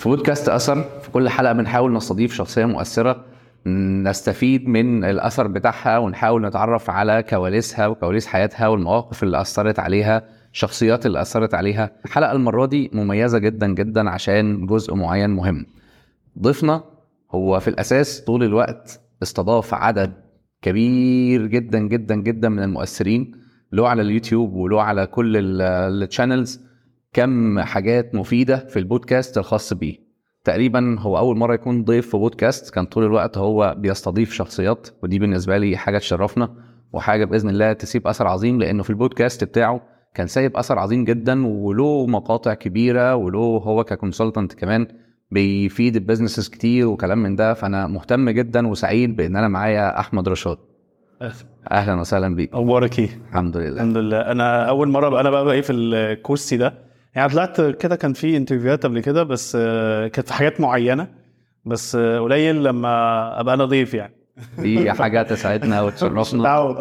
في بودكاست أثر في كل حلقة بنحاول نستضيف شخصية مؤثرة نستفيد من الأثر بتاعها ونحاول نتعرف على كواليسها وكواليس حياتها والمواقف اللي أثرت عليها، شخصيات اللي أثرت عليها. الحلقة المرة دي مميزة جدا جدا عشان جزء معين مهم. ضيفنا هو في الأساس طول الوقت استضاف عدد كبير جدا جدا جدا من المؤثرين، له على اليوتيوب وله على كل الشانلز كم حاجات مفيدة في البودكاست الخاص بيه. تقريبا هو أول مرة يكون ضيف في بودكاست، كان طول الوقت هو بيستضيف شخصيات، ودي بالنسبة لي حاجة تشرفنا وحاجة بإذن الله تسيب أثر عظيم، لأنه في البودكاست بتاعه كان سايب أثر عظيم جدا وله مقاطع كبيرة وله هو ككونسلتنت كمان بيفيد البيزنسز كتير وكلام من ده. فأنا مهتم جدا وسعيد بأن أنا معايا أحمد رشاد. أهلا وسهلا بيك. أخبارك إيه؟ الحمد لله. الحمد لله. أنا أول مرة أنا بقى إيه في الكورسي ده، يعني طلعت كده كان في انترفيوهات قبل كده بس كانت في حاجات معينة، بس قليل لما أبقى أنا ضيف يعني. دي حاجة تسعدنا وتشرفنا.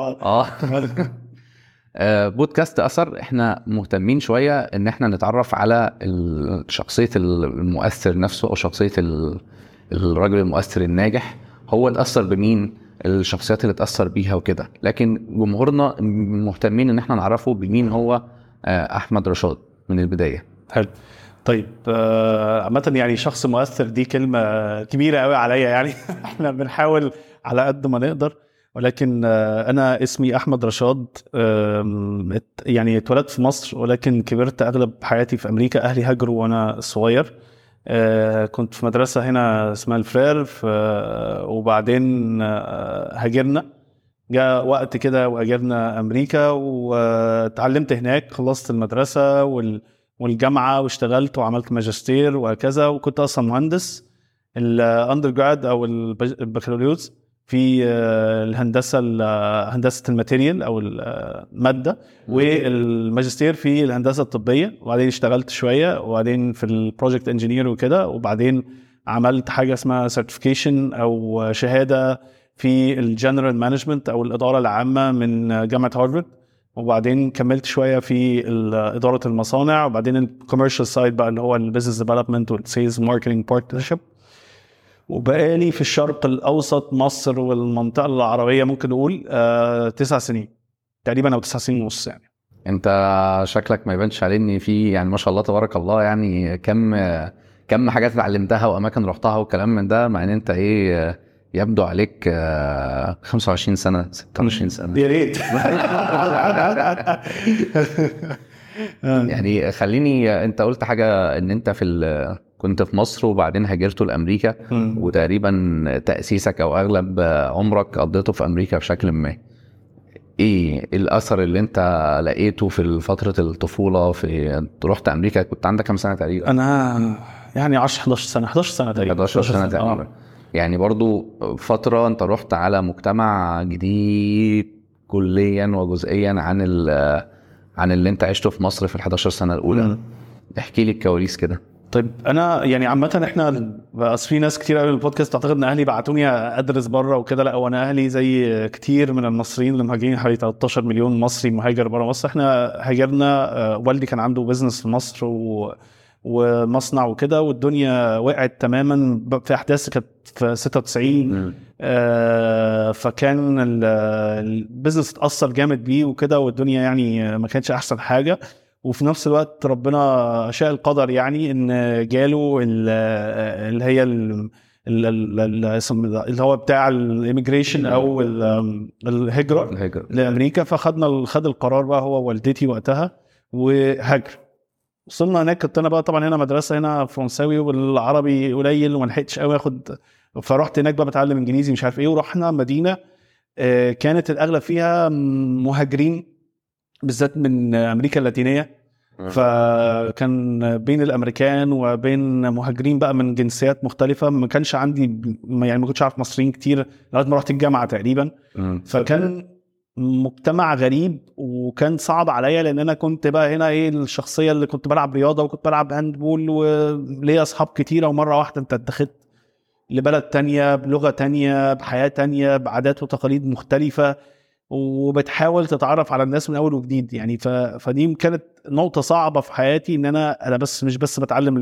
بودكاست أثر احنا مهتمين شوية ان احنا نتعرف على شخصية المؤثر نفسه او شخصية الراجل المؤثر الناجح، هو اتأثر بمين، الشخصيات اللي اتأثر بيها وكده. لكن جمهورنا مهتمين ان احنا نعرفه بمين هو احمد رشاد من البداية. حلو. طيب عامة يعني شخص مؤثر دي كلمة كبيرة قوي عليا يعني. احنا بنحاول على قد ما نقدر، ولكن أنا اسمي أحمد رشاد. يعني اتولدت في مصر ولكن كبرت أغلب حياتي في أمريكا. أهلي هاجروا وأنا صغير. كنت في مدرسة هنا اسمها الفرير، وبعدين هاجرنا، جاء وقت كده وهاجرنا أمريكا وتعلمت هناك، خلصت المدرسة والجامعة واشتغلت وعملت ماجستير وهكذا. وكنت أصلا مهندس الأندرجراد أو البكالوريوس في الهندسة هندسة الماتيريال أو المادة، والماجستير في الهندسة الطبية. وبعدين اشتغلت شوية وبعدين في البروجكت انجينير وكده، وبعدين عملت حاجة اسمها سيرتيفيكيشن أو شهادة في الجنرال مانجمنت أو الإدارة العامة من جامعة هارفارد. وبعدين كملت شوية في إدارة المصانع، وبعدين الكوميرشال سايد بقى اللي هو البيزنس ديفلوبمنت والسيلز ماركتنج بارتنرشيب. وبقالي في الشرق الأوسط مصر والمنطقة العربية ممكن نقول 9 سنين تقريبا أو 9 سنين ونص يعني. انت شكلك ما يبانش عليه ان في يعني ما شاء الله تبارك الله يعني كم حاجات اتعلمتها واماكن رحتها وكلام من ده، مع ان انت ايه يبدو عليك 25 سنة 26 سنة. يا ريت. يعني خليني، انت قلت حاجة ان انت كنت في مصر وبعدين هاجرته لأمريكا، وتقريبا تأسيسك او اغلب عمرك قضيته في امريكا بشكل ما. ايه الأثر اللي انت لقيته في فترة الطفولة رحت امريكا؟ كنت عندك كم سنة تقريبا؟ انا يعني 11 سنة تقريبا. 11 سنة تقريبا. يعني برضو فترة انت رحت على مجتمع جديد كليا وجزئيا عن اللي انت عشته في مصر في ال11 سنة الاولى. احكي لي الكواليس كده. طيب انا يعني عامه احنا بس في ناس كتير قوي البودكاست تعتقد ان اهلي بعتوني ادرس بره وكده. لا، وانا اهلي زي كتير من المصريين اللي مهاجرين، حوالي 13 مليون مصري مهاجر بره مصر. احنا هاجرنا، والدي كان عنده بيزنس في مصر ومصنع وكده، والدنيا وقعت تماما في احداث كانت في 96. فكان البيزنس اتاثر جامد بيه وكده، والدنيا يعني ما كانتش احسن حاجه. وفي نفس الوقت ربنا شاء القدر يعني ان جاله اللي هي اللي هو بتاع الاميجريشن او الهجرة لامريكا. خد القرار بقى هو والدتي وقتها وهاجر. وصلنا هناك، كنت انا بقى طبعا هنا مدرسه هنا فرنساوي والعربي قليل وما لحقتش قوي اخد، فرحت هناك بقى بتعلم انجليزي مش عارف ايه. ورحنا مدينه كانت الاغلب فيها مهاجرين بالذات من امريكا اللاتينيه. فكان بين الامريكان وبين مهاجرين بقى من جنسيات مختلفه. ما كانش عندي يعني ما كنتش عارف مصريين كتير لغايه ما رحت الجامعه تقريبا. فكان مجتمع غريب وكان صعب عليا، لان انا كنت بقى هنا ايه الشخصيه اللي كنت بلعب رياضه وكنت بلعب هاندبول وليا اصحاب كتيره، ومره واحده انت اتخذت لبلد تانية بلغه تانية بحياه تانية بعادات وتقاليد مختلفه، وبتحاول تتعرف على الناس من اول وجديد يعني. فدي كانت نقطة صعبة في حياتي، ان انا بس مش بس بتعلم لغة،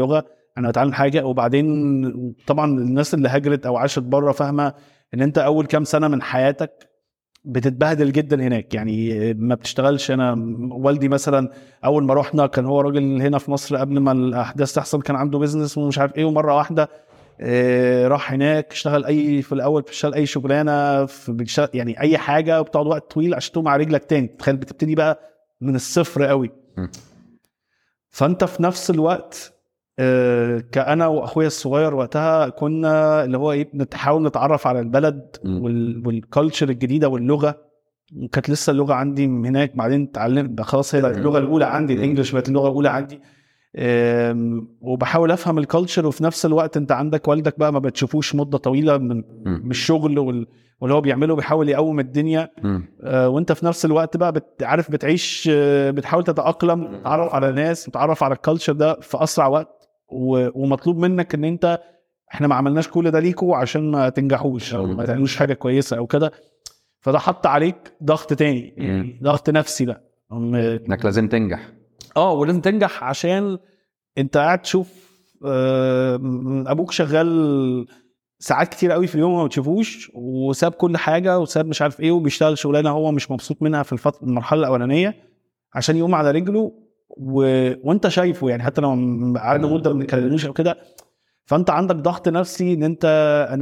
انا بتعلم حاجه. وبعدين طبعا الناس اللي هاجرت او عاشت بره فاهمه ان انت اول كام سنه من حياتك بتتبهدل جدا هناك، يعني ما بتشتغلش. انا والدي مثلا اول ما رحنا كان هو راجل هنا في مصر قبل ما الاحداث تحصل، كان عنده بيزنس ومش عارف ايه، ومره واحده راح هناك اشتغل في الاول بتشتغل اي شغلانه يعني اي حاجه، وبتقعد وقت طويل عشان تقوم على رجلك تاني. تخيل بتبتدي بقى من الصفر قوي. فانت في نفس الوقت كأنا واخويا الصغير وقتها كنا اللي هو ايه بنحاول نتعرف على البلد والكالتشر الجديده واللغه. وكانت لسه اللغه عندي من هناك، بعدين اتعلمت خلاص هي اللغه الاولى عندي، الانجليش بقت اللغه الاولى عندي. وبحاول افهم الكالتشر، وفي نفس الوقت انت عندك والدك بقى ما بتشوفوش مده طويله من الشغل واللي هو بيعمله، بيحاول يقوم الدنيا. وانت في نفس الوقت بقى عارف بتعيش، بتحاول تتأقلم، تتعرف على ناس، تتعرف على الكالتشر ده في اسرع وقت. ومطلوب منك ان انت احنا ما عملناش كل ده ليكوا عشان ما تنجحوش او ما تعملوش حاجه كويسه او كده. فده حط عليك ضغط تاني، يعني ضغط نفسي بقى انك لازم تنجح. ولازم تنجح عشان انت قاعد تشوف ابوك شغال ساعات كتير قوي في اليوم ما بتشوفوش، وساب كل حاجه وساب مش عارف ايه، وبيشتغل شغلانه هو مش مبسوط منها في المرحله الاولانيه عشان يقوم على رجله. وانت شايفه يعني حتى لو قعدنا مده ما بنتكلموش او كده. فانت عندك ضغط نفسي ان انت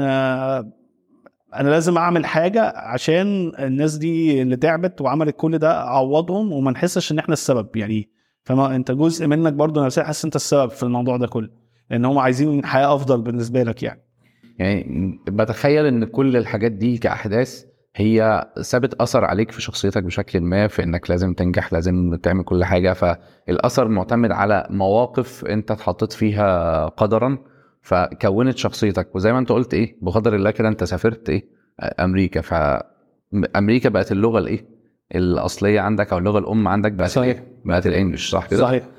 انا لازم اعمل حاجه عشان الناس دي اللي تعبت وعملت كل ده اعوضهم، وما نحسش ان احنا السبب يعني. فما انت جزء منك برضو نفسيا حاسس انت السبب في الموضوع ده كله، لان هم عايزين حياه افضل بالنسبه لك يعني بتخيل ان كل الحاجات دي كأحداث هي سابت أثر عليك في شخصيتك بشكل ما، في انك لازم تنجح، لازم تعمل كل حاجة. فالأثر معتمد على مواقف انت اتحطيت فيها قدرا فكونت شخصيتك. وزي ما انت قلت ايه، بقدر الله كده انت سافرت ايه امريكا، فامريكا بقت اللغة الايه الأصلية عندك، او اللغة الأم عندك بقت صحيح. بقت الانجليش، صح كده؟ صحيح.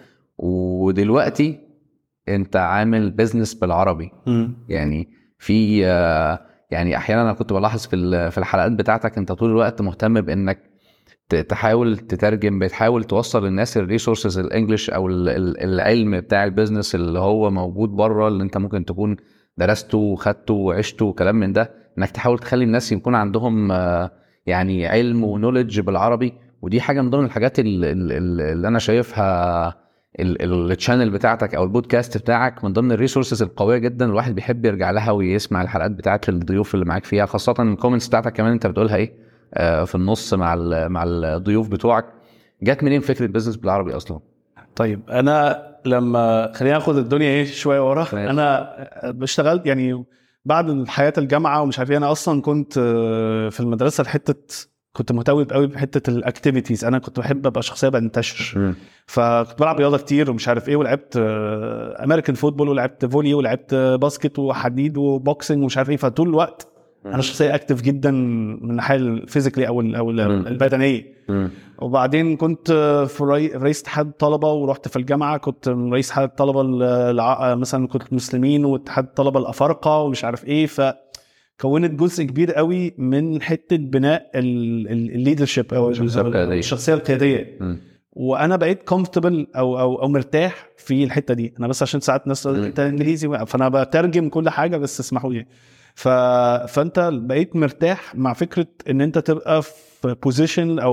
ودلوقتي انت عامل بيزنس بالعربي. يعني في يعني احيانا انا كنت بلاحظ في الحلقات بتاعتك انت طول الوقت مهتم بانك تحاول تترجم، بتحاول توصل للناس الريسورسز الانجليش او العلم بتاع البيزنس اللي هو موجود بره، اللي انت ممكن تكون درسته وخدته وعشته وكلام من ده، انك تحاول تخلي الناس يكون عندهم يعني علم ونوليدج بالعربي. ودي حاجه من ضمن الحاجات اللي انا شايفها التشانل بتاعتك او البودكاست بتاعك من ضمن الريسورسز القويه جدا. الواحد بيحب يرجع لها ويسمع الحلقات بتاعت الضيوف اللي معاك فيها، خاصه الكومنتس بتاعتك كمان انت بتقولها ايه في النص مع الضيوف بتوعك. جات منين فكره بيزنس بالعربي اصلا؟ طيب انا لما خلينا ناخد الدنيا ايه شويه ورا. انا اشتغلت يعني بعد حياه الجامعه ومش عارف ايه. انا اصلا كنت في المدرسه كنت مهتم قوي بحته الاكتيفيتيز. انا كنت بحب ابقى شخصيه بنتشر، فكنت بلعب رياضه كتير ومش عارف ايه، ولعبت امريكان فوتبول، ولعبت فولي، ولعبت باسكت وحديد وبوكسنج ومش عارف ايه. فطول الوقت انا شخصيه اكتف جدا من الناحيه الفيزيكالي او البدنيه. وبعدين كنت في رئيس اتحاد الطلبه، ورحت في الجامعه كنت رئيس اتحاد الطلبه مثلا كنت مسلمين واتحاد الطلبه الافارقه ومش عارف ايه. كونت جزء كبير قوي من حته بناء الليدرشيب او الشخصيه القياديه. وانا بقيت كومفورتبل او مرتاح في الحته دي. انا بس عشان ساعات ناس انت انجليزي فانا بترجم كل حاجه، بس اسمحوا لي. فانت بقيت مرتاح مع فكره ان انت تبقى في بوزيشن او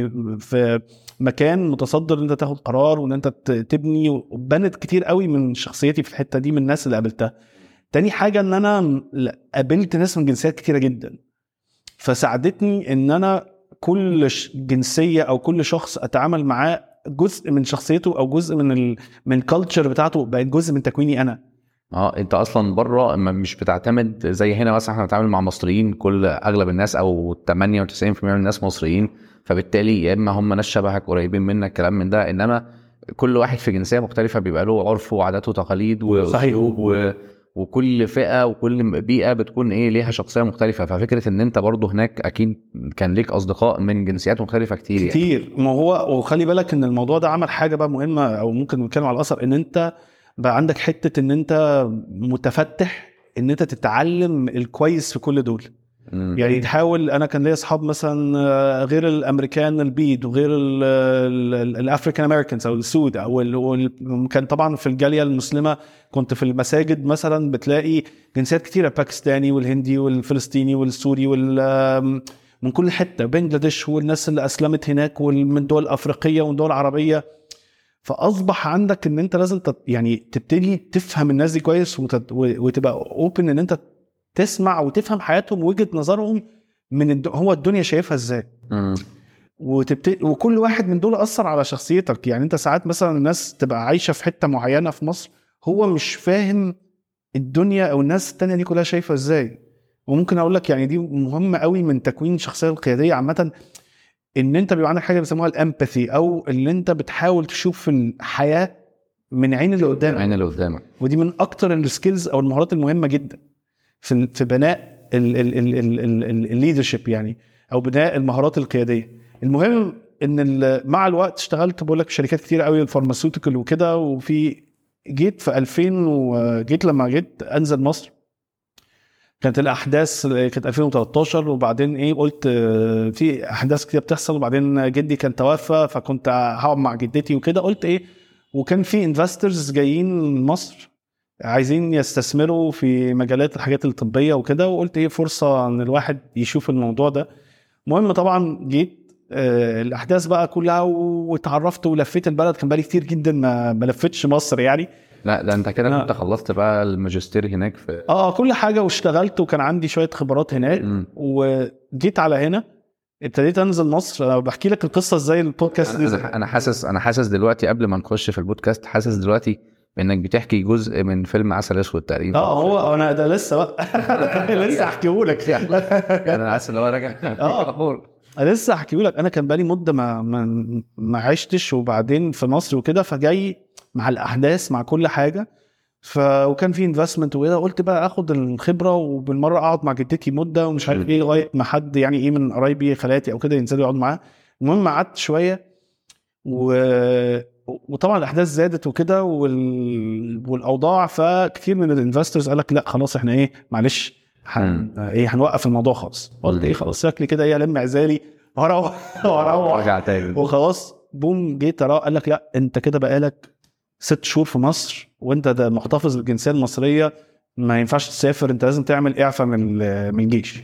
في مكان متصدر ان انت تاخد قرار وان انت تبني. وبنت كتير قوي من شخصيتي في الحته دي من الناس اللي قابلتها. تاني حاجة ان انا قابلت ناس من جنسيات كتيرة جدا، فساعدتني ان انا كل جنسية او كل شخص اتعامل معاه جزء من شخصيته او جزء من الكالتشر بتاعته، بقت جزء من تكويني انا. انت اصلا بره مش بتعتمد زي هنا. مثلا احنا بنتعامل مع مصريين، اغلب الناس او 98% من الناس مصريين، فبالتالي يا اما هم ناس شبهك قريبين منك كلام من ده، انما كل واحد في جنسية مختلفة بيبقى له عرف وعادات وتقاليد وكل فئة وكل بيئة بتكون ايه ليها شخصية مختلفة. ففكرة ان انت برضو هناك اكيد كان ليك اصدقاء من جنسيات مختلفة كتير يعني. ما هو وخلي بالك ان الموضوع ده عمل حاجة بقى مهمة، او ممكن نتكلم على الاثر، ان انت بقى عندك حتة ان انت متفتح ان انت تتعلم الكويس في كل دول. يعني تحاول. انا كان ليا اصحاب مثلا غير الامريكان البيض وغير الافريكان امريكانز او السود كان طبعا في الجاليه المسلمه كنت في المساجد مثلا بتلاقي جنسيات كتيره، باكستاني والهندي والفلسطيني والسوري من كل حته، بنجلاديش والناس اللي اسلمت هناك ومن دول افريقيه ومن دول عربيه. فاصبح عندك ان انت لازم يعني تبتدي تفهم الناس دي كويس وتبقى اوبن ان انت تسمع وتفهم حياتهم ووجهة نظرهم من هو الدنيا شايفها ازاي. وكل واحد من دول اثر على شخصيتك. يعني انت ساعات مثلا الناس تبقى عايشه في حته معينه في مصر، هو مش فاهم الدنيا او الناس التانية دي كلها شايفه ازاي. وممكن اقول لك يعني دي مهمه قوي من تكوين الشخصيه القياديه عامه، ان انت بيبقى عندك حاجه بيسموها الامباثي، او اللي انت بتحاول تشوف الحياه من عين اللي قدامك. ودي من اكتر السكيلز او المهارات المهمه جدا في بناء الليدرشيب يعني، او بناء المهارات القياديه. المهم ان مع الوقت اشتغلت بقول لك في شركات كتير قوي الفارماسيوتيكال وكده، وفي جيت في 2000 وجيت لما جيت انزل مصر كانت الاحداث كانت 2013. وبعدين ايه قلت في احداث كتير بتحصل، وبعدين جدي كان توفى فكنت هقعد مع جدتي وكده. قلت ايه، وكان في انفسترز جايين مصر عايزين يستثمروا في مجالات الحاجات الطبيه وكده، وقلت ايه فرصه ان الواحد يشوف الموضوع ده. المهم طبعا جيت الاحداث بقى كلها واتعرفت ولفيت البلد. كان بقالي كتير جدا ما لفتش مصر يعني. لا ده انت كده كنت خلصت بقى الماجستير هناك في كل حاجه واشتغلت وكان عندي شويه خبرات هناك. وجيت على هنا ابتديت انزل مصر. انا بحكي لك القصه ازاي البودكاست دي. انا حاسس دلوقتي قبل ما نخش في البودكاست، حاسس دلوقتي بانك بتحكي جزء من فيلم عسل اسود تقريبا. هو انا ده لسه بقى لسه احكيه لك. انا حاسس ان هو راجع لسه احكيه لك. انا كان بقالي مده ما عشتش وبعدين في مصر وكده، فجاي مع الاحداث مع كل حاجه. وكان في انفستمنت وكده، قلت بقى اخد الخبره وبالمره اقعد مع جدتي مده ومش عارف ايه، لغايه ما حد يعني ايه من قرايبي خالاتي او كده ينزلوا يقعدوا معاه. المهم قعدت شويه وطبعا الاحداث زادت وكده والاوضاع، فكتير من الانفسترز قال لك لا خلاص احنا ايه معلش هنوقف الموضوع خالص. قلت ايه خلاص شكلي كده ايه الم عزالي وراح وخلاص. بوم جيت قال لك لا انت كده بقالك 6 شهور في مصر وانت ده محتفظ بالجنسيه المصريه، ما ينفعش تسافر، انت لازم تعمل اعفاء من الجيش.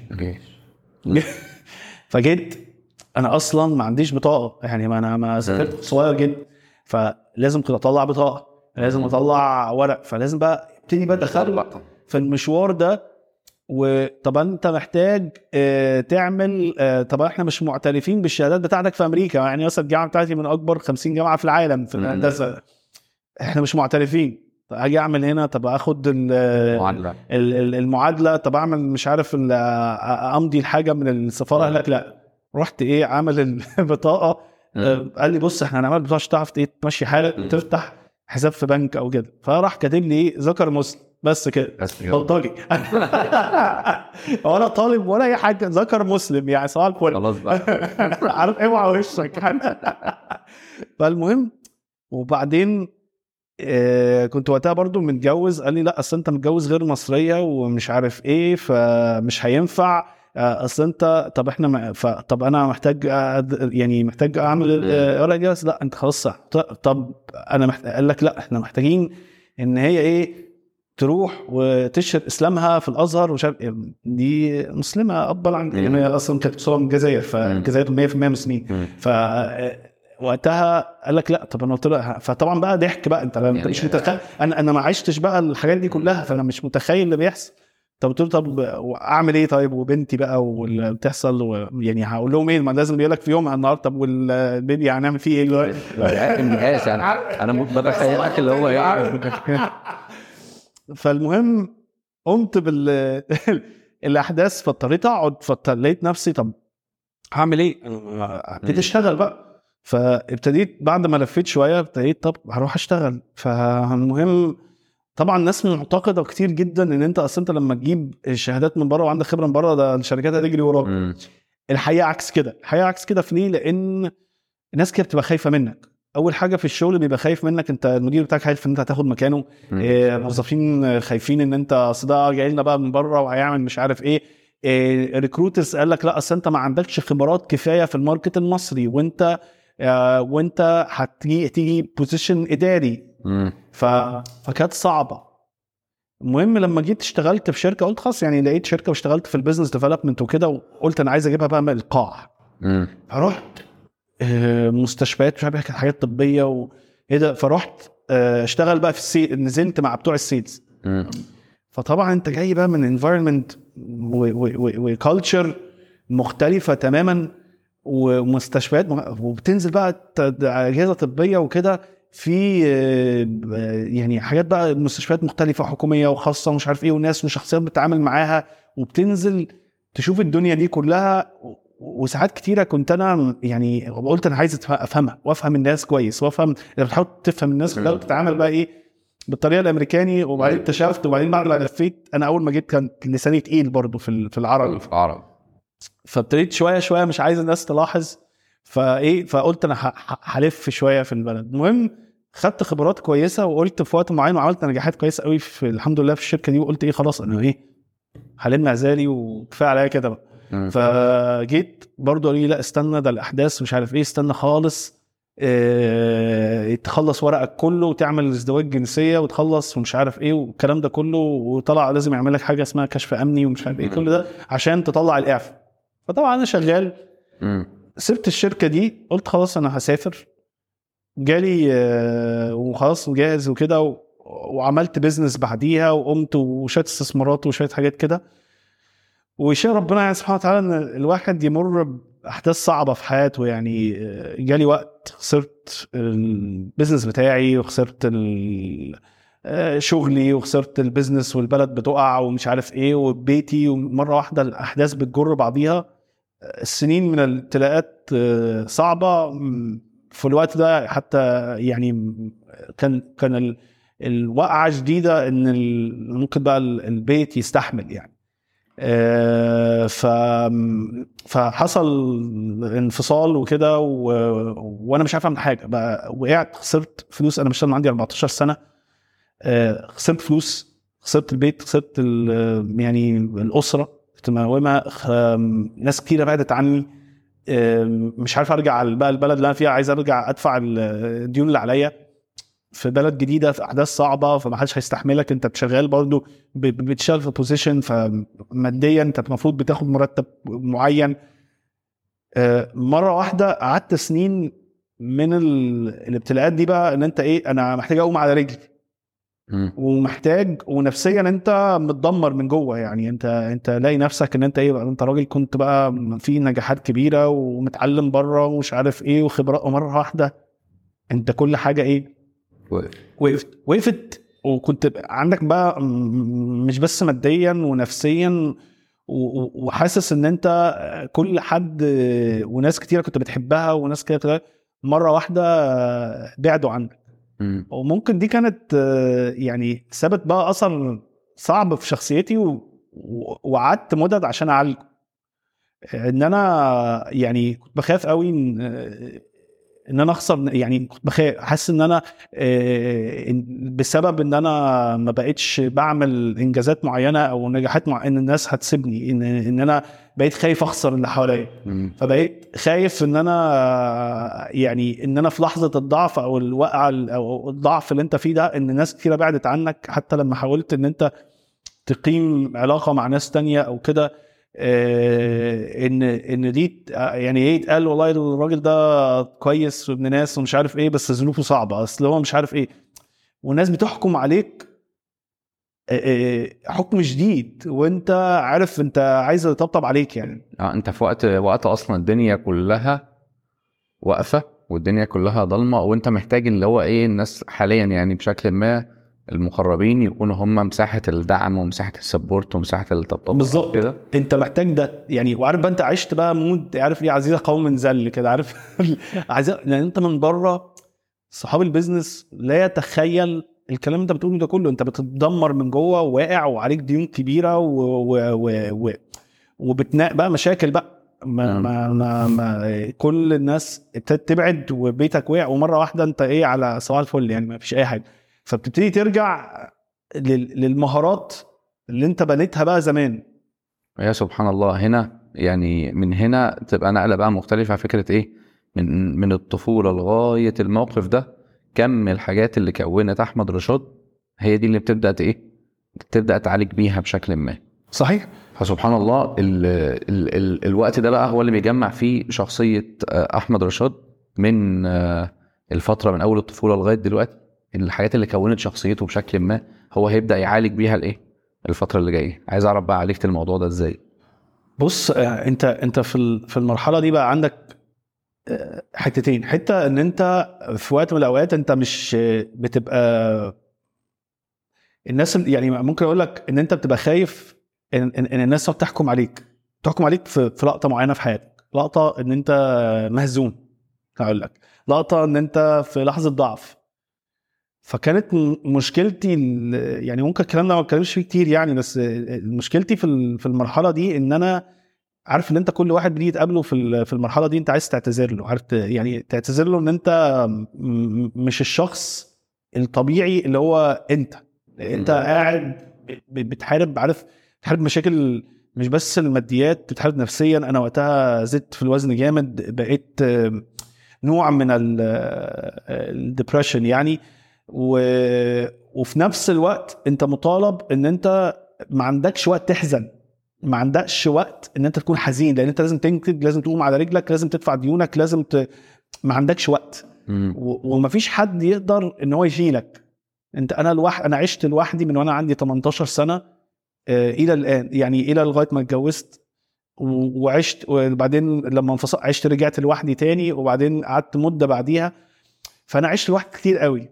فجيت انا اصلا ما عنديش بطاقه يعني، ما سافرت صغير جدا، فلازم كنت اطلع بطاقه، لازم اطلع ورق، فلازم بقى ابتدي بقى ادخل في المشوار ده. وطبعا انت محتاج تعمل طبعا احنا مش معترفين بالشهادات بتاعتك في امريكا. يعني مثلا الجامعه بتاعتي من اكبر 50 جامعه في العالم في الهندسه، احنا مش معترفين. اجي اعمل هنا طب اخد المعادله، طب اعمل مش عارف امضي الحاجه من السفاره. قال لك لا. رحت ايه عامل البطاقه، قال لي بص احنا هنعمل بطاقه عشان تعرف تمشي حالك وتفتح حساب في بنك او كده. فراح كاتب لي ايه ذكر مسلم بس كده بلطجي. ولا طالب ولا اي حاجه، ذكر مسلم يعني صباح الفل خلاص بقى عارف اوعى وشك. فالمهم وبعدين كنت وقتها برضو متجوز. قال لي لا اصل انت متجوز غير مصريه ومش عارف ايه فمش هينفع. اصل انت طب احنا طب انا محتاج يعني محتاج اعمل ورقه جواز. لا انت خلاص صح. طب انا قال لك لا احنا محتاجين ان هي ايه تروح وتشهد اسلامها في الازهر ومش عارف دي مسلمه ابا عن يعني اصلا كانت صوره من الجزائر، فالجزائر 100% مسلمين. وقتها قال لك لا. طب انا قلت له فطبعا بقى ضحك بقى انت يعني مش متخيل. انا ما عشتش بقى الحاجات دي كلها، فانا مش متخيل اللي بيحصل. طب قلت له طب اعمل ايه طيب وبنتي بقى واللي بتحصل يعني هقول لهم ايه؟ ما لازم يقول لك في يوم النهارده. طب والبيبي هنعمل فيه ايه دلوقتي؟ انا متخيلك اللي هو يعني. فالمهم قمت الاحداث فاضطريت اقعد، فلقيت نفسي طب هعمل ايه؟ ابتديت اشتغل بقى. فابتديت بعد ما لفيت شويه ابتديت طب هروح اشتغل. فالمهم طبعا الناس معتقده كتير جدا ان انت اصلا انت لما تجيب الشهادات من بره وعندك خبره من بره ده الشركات هتجري وراك. الحقيقه عكس كده. الحقيقه عكس كده في ليه؟ لان الناس كده بتبقى خايفه منك. اول حاجه في الشغل بيبقى خايف منك انت، المدير بتاعك خايف ان انت هتاخد مكانه، موظفين خايفين ان انت اصل ده جاي لنا بقى من بره وهيعمل مش عارف ايه. ريكروترز قال لك لا اصل انت ما عندكش خبرات كفايه في الماركت المصري، وانت هتيجي بوزيشن اداري. فكانت صعبه. المهم لما جيت اشتغلت في شركه قلت خلاص يعني لقيت شركه واشتغلت في البيزنس ديفلوبمنت وكده، وقلت انا عايز اجيبها بقى من القاع. فرحت مستشفيات مش عارف كانت حاجات طبيه وايه ده، فرحت اشتغل بقى في نزلت مع بتوع السيلز. فطبعا انت جاي بقى من انفايرمنت وكالتشر مختلفه تماما ومستشفيات وبتنزل بقى اجهزه طبيه وكده، في يعني حاجات بقى مستشفيات مختلفه حكوميه وخاصه ومش عارف ايه، وناس وشخصيات بتتعامل معاها، وبتنزل تشوف الدنيا دي كلها. وساعات كتيره كنت انا يعني قلت انا عايز افهمها وافهم الناس كويس، وافهم لما بتحاول تفهم الناس كلها بتتعامل بقى ايه بالطريقه الامريكاني. وبعدين اكتشفت، وبعدين بعد ما لفيت انا اول ما جيت كان لساني تقيل برضو في العربي، فابتديت شويه مش عايز الناس تلاحظ، فقلت انا هلف شويه في البلد. المهم خدت خبرات كويسه، وقلت في وقت معين وعملت نجاحات كويسه قوي في الحمد لله في الشركه دي، وقلت خلاص انا هلم عزالي وكفايه عليا كده بقى. فجيت برضو قال لي لا استنى، ده الاحداث مش عارف استنى خالص، تخلص ورقك كله وتعمل ازدواج جنسيه وتخلص ومش عارف والكلام ده كله، وطلع لازم يعمل لك حاجه اسمها كشف امني ومش عارف كل ده عشان تطلع الاعفاء. فطبعا انا شغال سبت الشركه دي، قلت خلاص انا هسافر، جالي وخلاص وجاهز وكده، وعملت بيزنس بعديها، وقمت وشويه استثمارات وشويه حاجات كده. ويشاء ربنا يعني سبحانه وتعالى ان الواحد يمر باحداث صعبه في حياته. يعني جالي وقت خسرت البيزنس بتاعي، وخسرت شغلي، وخسرت البيزنس، والبلد بتقع ومش عارف وبيتي، ومره واحده الاحداث بتجر بعضيها. السنين من الابتلاءات صعبه في الوقت ده حتى، يعني كان الوقعه شديده ان ممكن بقى البيت يستحمل يعني. فحصل انفصال وكده، وانا مش عارف اعمل حاجه بقى. وقعت خسرت فلوس، انا مشتغل عندي 14 سنه، خسرت فلوس، خسرت البيت، خسرت يعني الاسره تماما، ناس كتيره بعدت عني، مش عارف ارجع بقى البلد اللي انا فيها، عايز ارجع ادفع الديون اللي عليا في بلد جديده في احداث صعبه، فما حدش هيستحملك. انت بتشغل برضو بتشتغل في بوزيشن، فماديا انت المفروض بتاخد مرتب معين. مره واحده قعدت سنين من الابتلاءات دي بقى، ان انت انا محتاج اقوم على رجلي، ومحتاج، ونفسيا انت متدمر من جوه. يعني انت لاقي نفسك ان انت انت راجل كنت بقى في نجاحات كبيره ومتعلم بره ومش عارف وخبرات، ومره واحده انت كل حاجه وقفت. وكنت عندك بقى مش بس ماديا ونفسيا، وحاسس ان انت كل حد وناس كتيره كنت بتحبها وناس كده مره واحده بعدوا عنك. وممكن دي كانت يعني سبت بقى اثر صعب في شخصيتي، وقعدت مدد عشان اعالجه. ان انا يعني كنت بخاف قوي ان انا اخسر، يعني كنت بخاف، حاسس ان انا بسبب ان انا ما بقتش بعمل انجازات معينه او نجاحات معينه الناس هتسيبني، ان انا بقيت خايف اخسر اللي حواليا. فبقيت خايف ان انا يعني ان انا في لحظه الضعف او الوقعه او الضعف اللي انت فيه ده، ان ناس كتير بعدت عنك، حتى لما حاولت ان انت تقيم علاقه مع ناس تانية او كده، ان دي يعني يتقال والله الراجل ده كويس وابن ناس ومش عارف بس ظروفه صعبه، اصل هو مش عارف والناس بتحكم عليك حكم شديد، وانت عارف انت عايز تطبطب عليك يعني. انت في وقت اصلا الدنيا كلها واقفه والدنيا كلها ضلمه، وانت محتاج اللي هو الناس حاليا يعني بشكل ما المقربين يكونوا هم مساحه الدعم ومساحه السبورت ومساحه الطبطبه بالظبط كده. انت محتاج ده يعني. وعارف بقى انت عشت بقى مود، عارف عزيزه قوم ذل كده، عارف عزيزه، لان انت من بره صحاب البيزنس لا يتخيل الكلام انت بتقوله ده كله. انت بتتدمر من جوه، واقع وعليك ديون كبيره وبتناق بقى مشاكل بقى ما كل الناس ابتدت تبعد، وبيتك وقع، ومره واحده انت على صباح الفل، يعني ما فيش اي حاجه. فبتبتدي ترجع للمهارات اللي انت بنيتها بقى زمان، يا سبحان الله. هنا يعني من هنا تبقى نقلة بقى مختلفة على فكرة ايه، من الطفولة لغاية الموقف ده، كم الحاجات اللي كونت احمد رشاد هي دي اللي بتبدأ ايه، بتبدأ تعالج بيها بشكل ما. صحيح. فسبحان الله الوقت ده بقى هو اللي بيجمع فيه شخصية احمد رشاد من الفترة من اول الطفولة لغاية دلوقتي. الحاجات اللي كونت شخصيته بشكل ما هو هيبدأ يعالج بيها الايه الفترة اللي جاية. عايز اعرف بقى عالجت الموضوع ده ازاي؟ بص، انت في المرحله دي بقى عندك حتتين. حته ان انت في وقت من الاوقات انت مش بتبقى الناس، يعني ممكن اقول لك ان انت بتبقى خايف ان الناس تحكم عليك في لقطه معينه في حياتك. لقطه ان انت مهزوم، هقول لك لقطه ان انت في لحظه ضعف. فكانت مشكلتي يعني ممكن الكلام ده ما اتكلمش فيه كتير يعني، بس مشكلتي في المرحله دي ان انا عارف ان انت كل واحد بيجي تقابله في المرحله دي انت عايز تعتذر له، عارف يعني تعتذر له ان انت مش الشخص الطبيعي اللي هو انت قاعد بتحارب، عارف، بتحارب مشاكل مش بس الماديات، بتحارب نفسيا. انا وقتها زدت في الوزن جامد، بقيت نوع من الدبريشن يعني. وفي نفس الوقت انت مطالب ان انت ما عندكش وقت تحزن، ما عندكش وقت ان انت تكون حزين، لان انت لازم تنتج، لازم تقوم على رجلك، لازم تدفع ديونك، ما عندكش وقت. ومفيش حد يقدر ان هو يشيلك. انا عشت لوحدي من وانا عندي 18 سنة الى الان، يعني الى لغاية ما اتجوزت وعشت، وبعدين لما انفصلت عشت رجعت لوحدي تاني، وبعدين قعدت مدة بعديها. فانا عشت لوحدي كتير قوي.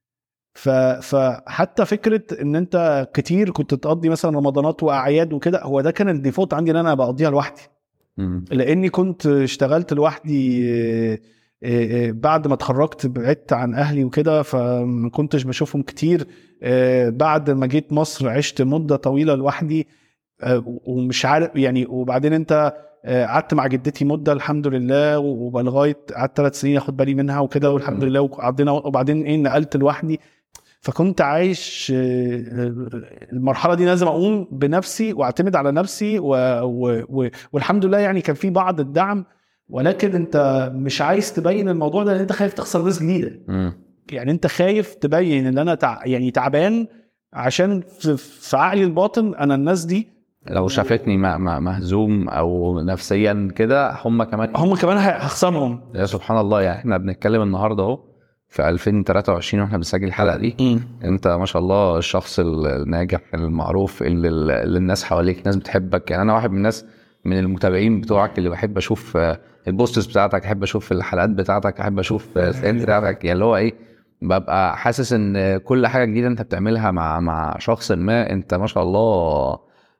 فحتى فكرة ان انت كتير كنت تقضي مثلا رمضانات واعياد وكده، هو ده كان الديفولت عندي ان انا بقضيها لوحدي. لاني كنت اشتغلت لوحدي بعد ما اتخرجت بعدت عن اهلي وكده، فما كنتش بشوفهم كتير. بعد ما جيت مصر عشت مدة طويلة لوحدي، ومش عارف يعني. وبعدين انت قعدت مع جدتي مدة الحمد لله، ولغاية قعدت 3 سنين اخد بالي منها وكده والحمد لله، وقعدنا. وبعدين ايه نقلت لوحدي. فكنت عايش المرحلة دي لازم أقوم بنفسي وأعتمد على نفسي والحمد لله يعني كان في بعض الدعم، ولكن أنت مش عايز تبين الموضوع ده لأن أنت خايف تخسر ناس جديدة. يعني أنت خايف تبين إن أنا يعني تعبان، عشان في عقلي الباطن أنا الناس دي لو شافتني مهزوم أو نفسيا كده هم كمان هخسرهم. يا سبحان الله. يعني احنا بنتكلم النهاردة اهو في 2023 واحنا بنسجل الحلقة دي. انت ما شاء الله الشخص الناجح المعروف اللي الناس حواليك ناس بتحبك. يعني انا واحد من الناس من المتابعين بتوعك اللي بحب اشوف البوستس بتاعتك، احب اشوف الحلقات بتاعتك، احب اشوف الثاني بتاعتك. يعني اللي هو ايه، ببقى حاسس ان كل حاجة جديدة انت بتعملها مع شخص ما انت ما شاء الله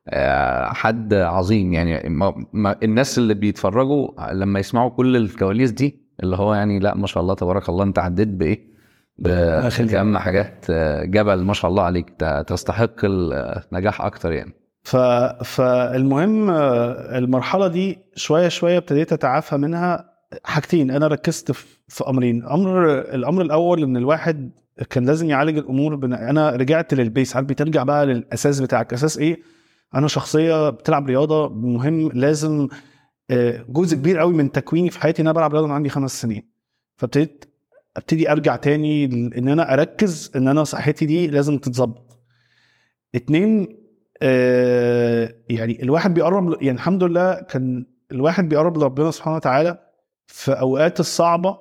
حد عظيم. يعني الناس اللي بيتفرجوا لما يسمعوا كل الكواليس دي اللي هو يعني لا ما شاء الله تبارك الله انت عديت بايه بأهم حاجات، جبل ما شاء الله عليك، تستحق النجاح اكتر يعني. فالمهم المرحلة دي شوية شوية ابتديت اتعافى منها. حاجتين انا ركزت في امرين. الامر الاول ان الواحد كان لازم يعالج الامور انا رجعت للبيس، عارف بترجع بقى للاساس بتاعك. اساس ايه؟ انا شخصية بتلعب رياضة، مهم لازم جزء كبير قوي من تكويني في حياتي ان انا بلعب رياضة عندي 5 سنين. ابتدي ارجع تاني ان انا اركز ان انا صحتي دي لازم تتظبط. 2 يعني الواحد بيقرب، يعني الحمد لله كان الواحد بيقرب لربنا سبحانه وتعالى في اوقات الصعبة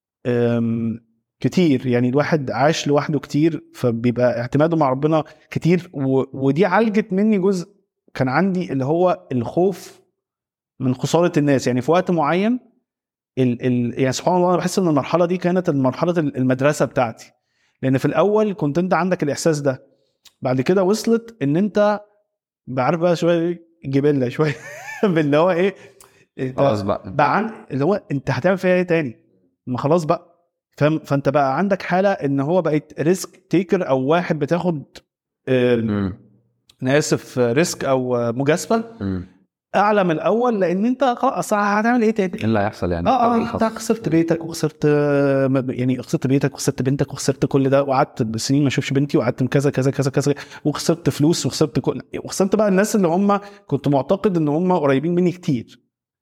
كتير. يعني الواحد عاش لوحده كتير، فبيبقى اعتماده مع ربنا كتير. ودي عالجت مني جزء كان عندي اللي هو الخوف من خسارة الناس. يعني في وقت معين يعني سبحان الله انا بحس ان المرحله دي كانت مرحله المدرسه بتاعتي. لان في الاول كنت انت عندك الاحساس ده، بعد كده وصلت ان انت بعرف بقى شويه جبله شويه اللي هو ايه خلاص بقى اللي هو انت هتعمل فيها ايه تاني؟ ما خلاص بقى فاهم. فانت بقى عندك حاله ان هو بقيت ريسك تيكر، او واحد بتاخد انا اسف ريسك او مجازفه اعلى من الاول، لان انت خلاص هتعمل ايه تاني؟ ايه اللي هيحصل يعني؟ انت خسرت بيتك وخسرت يعني خسرت بيتك وخسرت بنتك وخسرت كل ده، وقعدت سنين ما اشوفش بنتي، وقعدت كذا كذا كذا كذا، وخسرت فلوس وخسرت وخسرت بقى الناس اللي هم كنت معتقد ان هم قريبين مني كتير.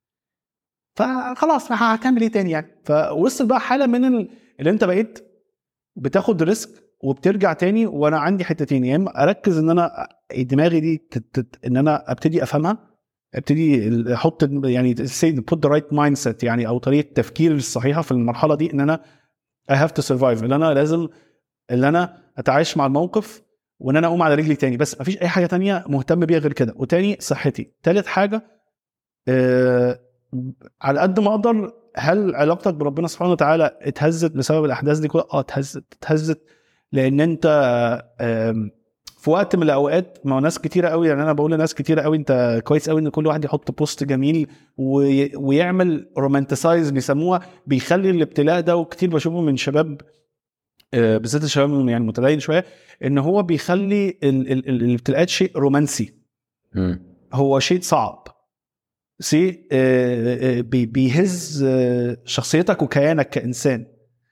فخلاص هتعمل ايه تاني يعني؟ فوصل بقى حاله من اللي انت بقيت بتاخد ريسك وبترجع تاني. وانا عندي حتتين، يا اما اركز ان انا دماغي دي ان انا ابتدي افهمها، ابتدي احط يعني put the right mindset يعني، او طريقه التفكير الصحيحه في المرحله دي، ان انا I have to survive، ان انا لازم ان انا اتعايش مع الموقف وان انا اقوم على رجلي تاني، بس مفيش اي حاجه تانية مهتم بيها غير كده. وتاني صحتي. تالت حاجه على قد ما اقدر، هل علاقتك بربنا سبحانه وتعالى اتهزت بسبب الاحداث دي كلها؟ اتهزت لان انت في وقت من الاوقات، ما هو ناس كتيره قوي يعني، انا بقول لناس كتيره قوي انت كويس قوي ان كل واحد يحط بوست جميل ويعمل رومانتسايز بيسموها، بيخلي الابتلاء ده، وكتير بشوفه من شباب بالذات الشباب يعني متدين شويه، ان هو بيخلي الابتلاءات شيء رومانسي. هو شيء صعب، بيهز شخصيتك وكيانك كإنسان،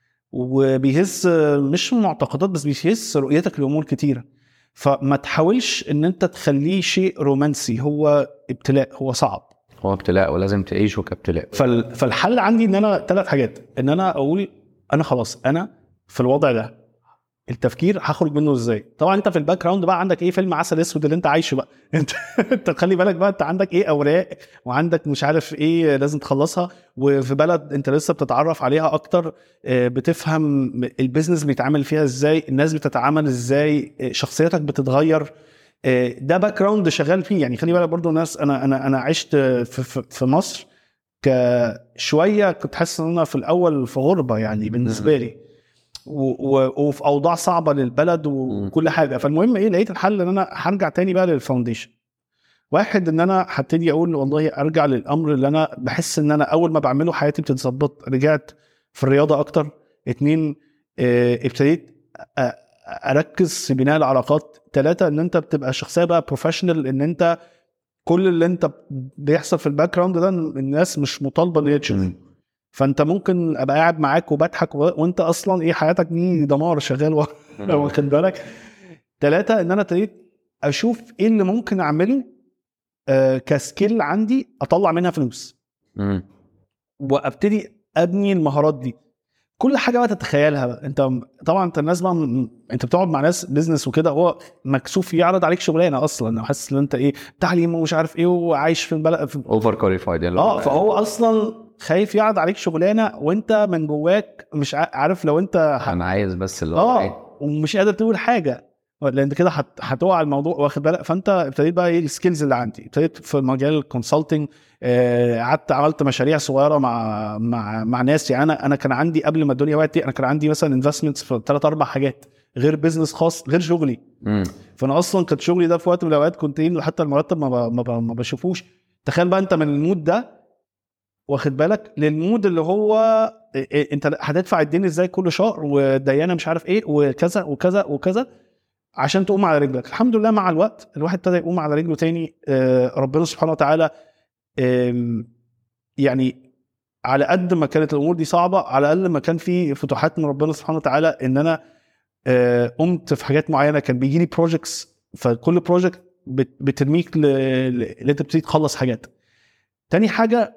وبيهز مش معتقدات بس، بيهز رؤيتك لأمور كتيرة. فما تحاولش ان انت تخليه شيء رومانسي، هو ابتلاء، هو صعب، هو ابتلاء ولازم تعيشه كابتلاء. فالحل عندي ان انا 3 حاجات، ان انا اقول انا خلاص انا في الوضع ده، التفكير هخرج منه ازاي. طبعا انت في الباك جراوند بقى عندك ايه، فيلم عسل اسود اللي انت عايشه بقى انت خلي بالك بقى، انت عندك ايه اوراق، وعندك مش عارف ايه لازم تخلصها، وفي بلد انت لسه بتتعرف عليها اكتر، بتفهم البيزنس بيتعامل فيها ازاي، الناس بتتعامل ازاي، شخصيتك بتتغير. ده باك جراوند شغال فيه يعني. خلي بالك برضو ناس، انا عشت في مصر كشويه، كنت حاسس ان انا في الاول في غربه يعني بالنسبه لي، وفي اوضاع صعبه للبلد وكل حاجه. فالمهم ايه، لقيت الحل ان انا هرجع تاني بقى للفاونديشن. واحد، ان انا هبتدي اقول والله ارجع للامر اللي انا بحس ان انا اول ما بعمله حياتي بتتظبط، رجعت في الرياضه اكتر. 2، ابتديت اركز في بناء العلاقات. 3، ان انت بتبقى شخصيه بقى بروفيشنال، ان انت كل اللي انت بيحصل في الباك جراوند ده الناس مش مطالبه ان هي تشوف. فانت ممكن ابقى قاعد معاك وبضحك وانت اصلا ايه، حياتك دي دمار شغال واخد بالك. 3، ان انا ابتديت اشوف ايه اللي ممكن اعمله كسكيل عندي اطلع منها فلوس، وابتدي ابني المهارات دي. كل حاجه بقى تتخيلها بقى. انت طبعا انت الناس بقى، انت بتقعد مع ناس بيزنس وكده، هو مكسوف يعرض عليك شغلانه اصلا، حاسس ان انت ايه تعليم ومش عارف ايه، وعايش في البلد اوفر كواليفايد يعني. فهو اصلا خايف يعرض عليك شغلانه، وانت من جواك مش عارف لو انت انا عايز بس اللي هو ومش قادر تقول حاجه، لان كده هتوقع الموضوع، واخد بالك. فانت ابتديت بقى ايه السكيلز اللي عندي، ابتديت في مجال الكونسلتنج، قعدت عملت مشاريع صغيره مع ناس يعني. انا كان عندي قبل ما الدنيا وقعت، انا كان عندي مثلا انفستمنتس في 3-4 حاجات غير بيزنس خاص غير شغلي. فانا اصلا كنت شغلي ده في وقت من الاوقات كنت ايه، حتى المرتب ما بشوفوش. تخيل بقى انت من المود ده، واخد بالك، للمود اللي هو انت هتدفع الدين ازاي كل شهر، وديانه مش عارف ايه وكذا وكذا وكذا عشان تقوم على رجلك. الحمد لله مع الوقت الواحد ابتدى يقوم على رجله تاني. ربنا سبحانه وتعالى يعني على قد ما كانت الامور دي صعبه، على الاقل ما كان في فتوحات من ربنا سبحانه وتعالى، ان انا قمت في حاجات معينه. كان بيجي لي بروجكتس، فكل بروجكت بترميك اللي انت بتبتدي تخلص حاجات. تاني حاجه،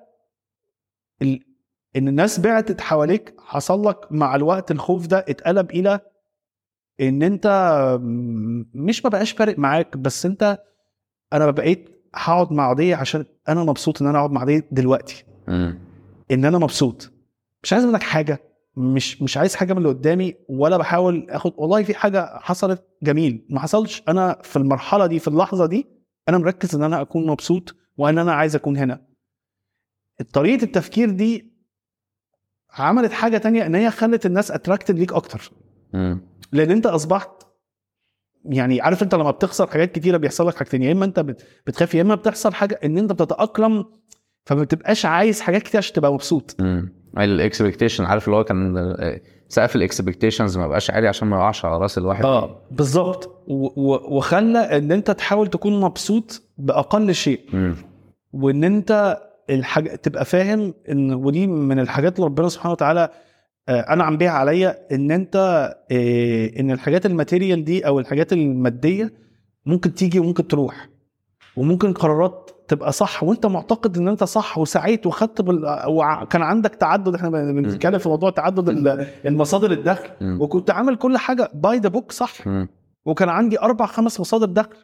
ان الناس بعتت حواليك، حصل لك مع الوقت الخوف ده اتقلب الى ان انت مش ما بقاش فارق معاك، بس انا بقيت هقعد مع عادية عشان انا مبسوط ان انا اقعد مع عادية دلوقتي. ان انا مبسوط، مش عايز منك حاجه، مش عايز حاجه من اللي قدامي، ولا بحاول اخد والله في حاجه حصلت جميل ما حصلش. انا في المرحله دي في اللحظه دي انا مركز ان انا اكون مبسوط، وان انا عايز اكون هنا. طريقه التفكير دي عملت حاجه تانية، ان هي خلت الناس اتراكتد ليك اكتر. لان انت اصبحت يعني عارف، انت لما بتخسر حاجات كتيره بيحصل لك حاجتين، يا اما انت بتخاف، يا اما بتحصل حاجه ان انت بتتاقلم، فما بتبقاش عايز حاجات كتير عشان تبقى مبسوط. الاكسبكتيشن، عارف اللي هو كان سقف الاكسبكتيشنز ما بقاش عالي عشان ما يقعش على راس الواحد. بالظبط. وخلى ان انت تحاول تكون مبسوط باقل شيء. وان انت الحاجه تبقى فاهم ان ودي من الحاجات اللي ربنا سبحانه وتعالى انعم بيها عليا، ان انت ان الحاجات الماتيريال دي او الحاجات الماديه ممكن تيجي وممكن تروح، وممكن قرارات تبقى صح وانت معتقد ان انت صح وسعيت وخدت وكان عندك تعدد. احنا بنتكلم في موضوع تعدد المصادر الدخل، وكنت عامل كل حاجه باي ذا بوك صح، وكان عندي 4-5 مصادر دخل.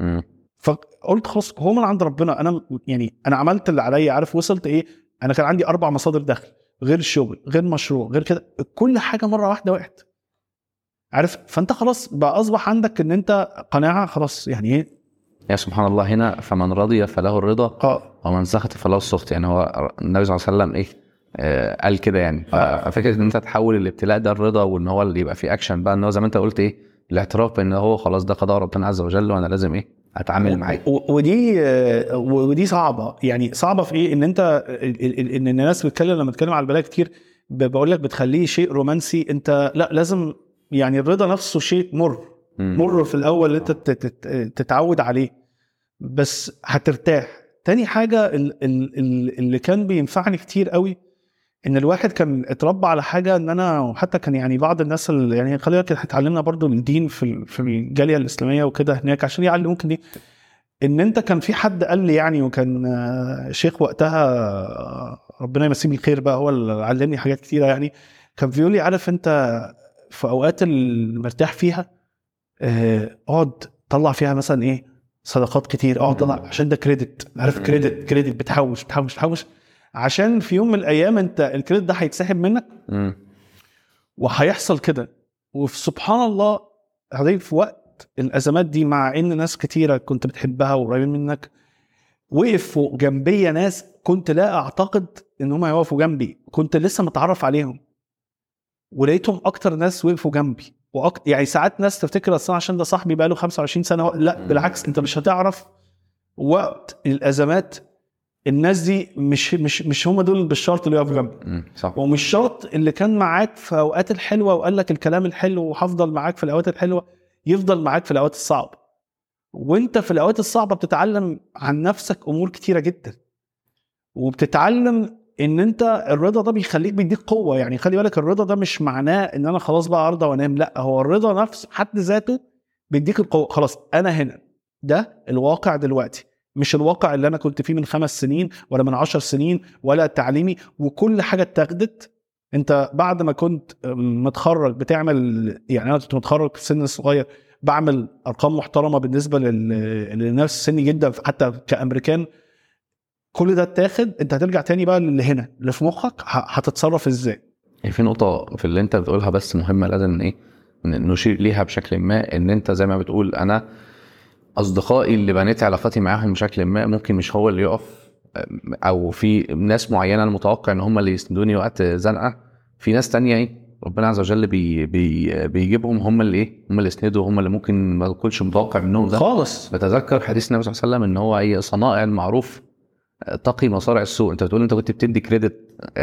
فقلت خلاص هو من عند ربنا، انا يعني انا عملت اللي عليا، عارف وصلت ايه. انا كان عندي 4 مصادر دخل غير الشغل غير مشروع غير كده، كل حاجه مره واحده وقعت، عارف. فانت خلاص بقى اصبح عندك ان انت قناعه خلاص، يعني ايه يا سبحان الله. هنا فمن رضي فله الرضا ومن سخط فله السخط. يعني هو النبي صلى الله عليه وسلم ايه قال كده يعني. ففكره ان انت تحول الابتلاء ده الرضا، وان هو اللي يبقى فيه اكشن بقى، ان هو زي ما انت قلت ايه الاعتراف بان هو خلاص ده قضاء ربنا عز وجل وانا لازم ايه اتعامل معاه. ودي صعبه، يعني صعبه في ايه، ان انت ان الناس بتتكلم لما تتكلم على البلاء كتير بقول لك بتخليه شيء رومانسي. انت لا، لازم يعني الرضا نفسه شيء مر في الاول انت تتعود عليه، بس هترتاح. تاني حاجه اللي كان بينفعني كتير قوي، ان الواحد كان اتربى على حاجه، ان انا وحتى كان يعني بعض الناس اللي يعني خلي بالك اتعلمنا برضو الدين في الجاليه الاسلاميه وكده هناك عشان يعلموك دي، ان انت كان في حد قال لي يعني، وكان شيخ وقتها ربنا يمسيه بالخير بقى، هو اللي علمني حاجات كتيره يعني. كان بيقول لي عارف انت في اوقات المرتاح فيها اقعد طلع فيها مثلا ايه صدقات كتير، اقعد طلع عشان ده كريدت، عارف كريدت بتحوش عشان في يوم من الايام انت الكريدت ده هيتسحب منك وهيحصل كده. وفي سبحان الله هذه في وقت الازمات دي، مع ان ناس كتيره كنت بتحبها وقريبين منك وقفوا جنبي، ناس كنت لا اعتقد ان هم يوقفوا جنبي، كنت لسه متعرف عليهم ولقيتهم اكتر ناس وقفوا جنبي يعني ساعات ناس تفتكر اصلا عشان ده صاحبي بقاله 25 سنه، لا بالعكس، انت مش هتعرف وقت الازمات الناس دي مش هم دول بالشرط اللي يقفوا جنبك، ومش شرط اللي كان معاك في اوقات الحلوه وقال لك الكلام الحلو وهفضل معاك في الاوقات الحلوه يفضل معاك في الاوقات الصعبه. وانت في الاوقات الصعبه بتتعلم عن نفسك امور كتيره جدا، وبتتعلم ان انت الرضا ده بيخليك بيديك قوه. يعني خلي بالك الرضا ده مش معناه ان انا خلاص بقى ارضى وانام، لا، هو الرضا نفس حد ذاته بيديك القوه. خلاص انا هنا، ده الواقع دلوقتي، مش الواقع اللي انا كنت فيه من 5 سنين ولا من 10 سنين ولا تعليمي وكل حاجه اتاخدت. انت بعد ما كنت متخرج بتعمل، يعني انا كنت متخرج في سن صغير بعمل ارقام محترمه بالنسبه للناس سني جدا حتى كامريكان، كل ده اتاخد. انت هترجع تاني بقى اللي هنا اللي في مخك هتتصرف ازاي. في نقطه في اللي انت بتقولها بس مهمه لازم ايه نشير ليها بشكل ما، ان انت زي ما بتقول انا اصدقائي اللي بنيت علاقاتي معاهم بشكل ما ممكن مش هو اللي يقف، او في ناس معينه المتوقع ان هم اللي يسندوني وقت زنقه، في ناس تانية ايه ربنا عز وجل بيجيبهم هم اللي ايه هم اللي يسندوا، هم اللي ممكن ما تكونش متوقع منهم ده خالص. بتذكر حديث النبي صلى الله عليه وسلم ان هو ايه صنائع المعروف تقي مصارع السوء. انت بتقول انت كنت بتدي كريدت،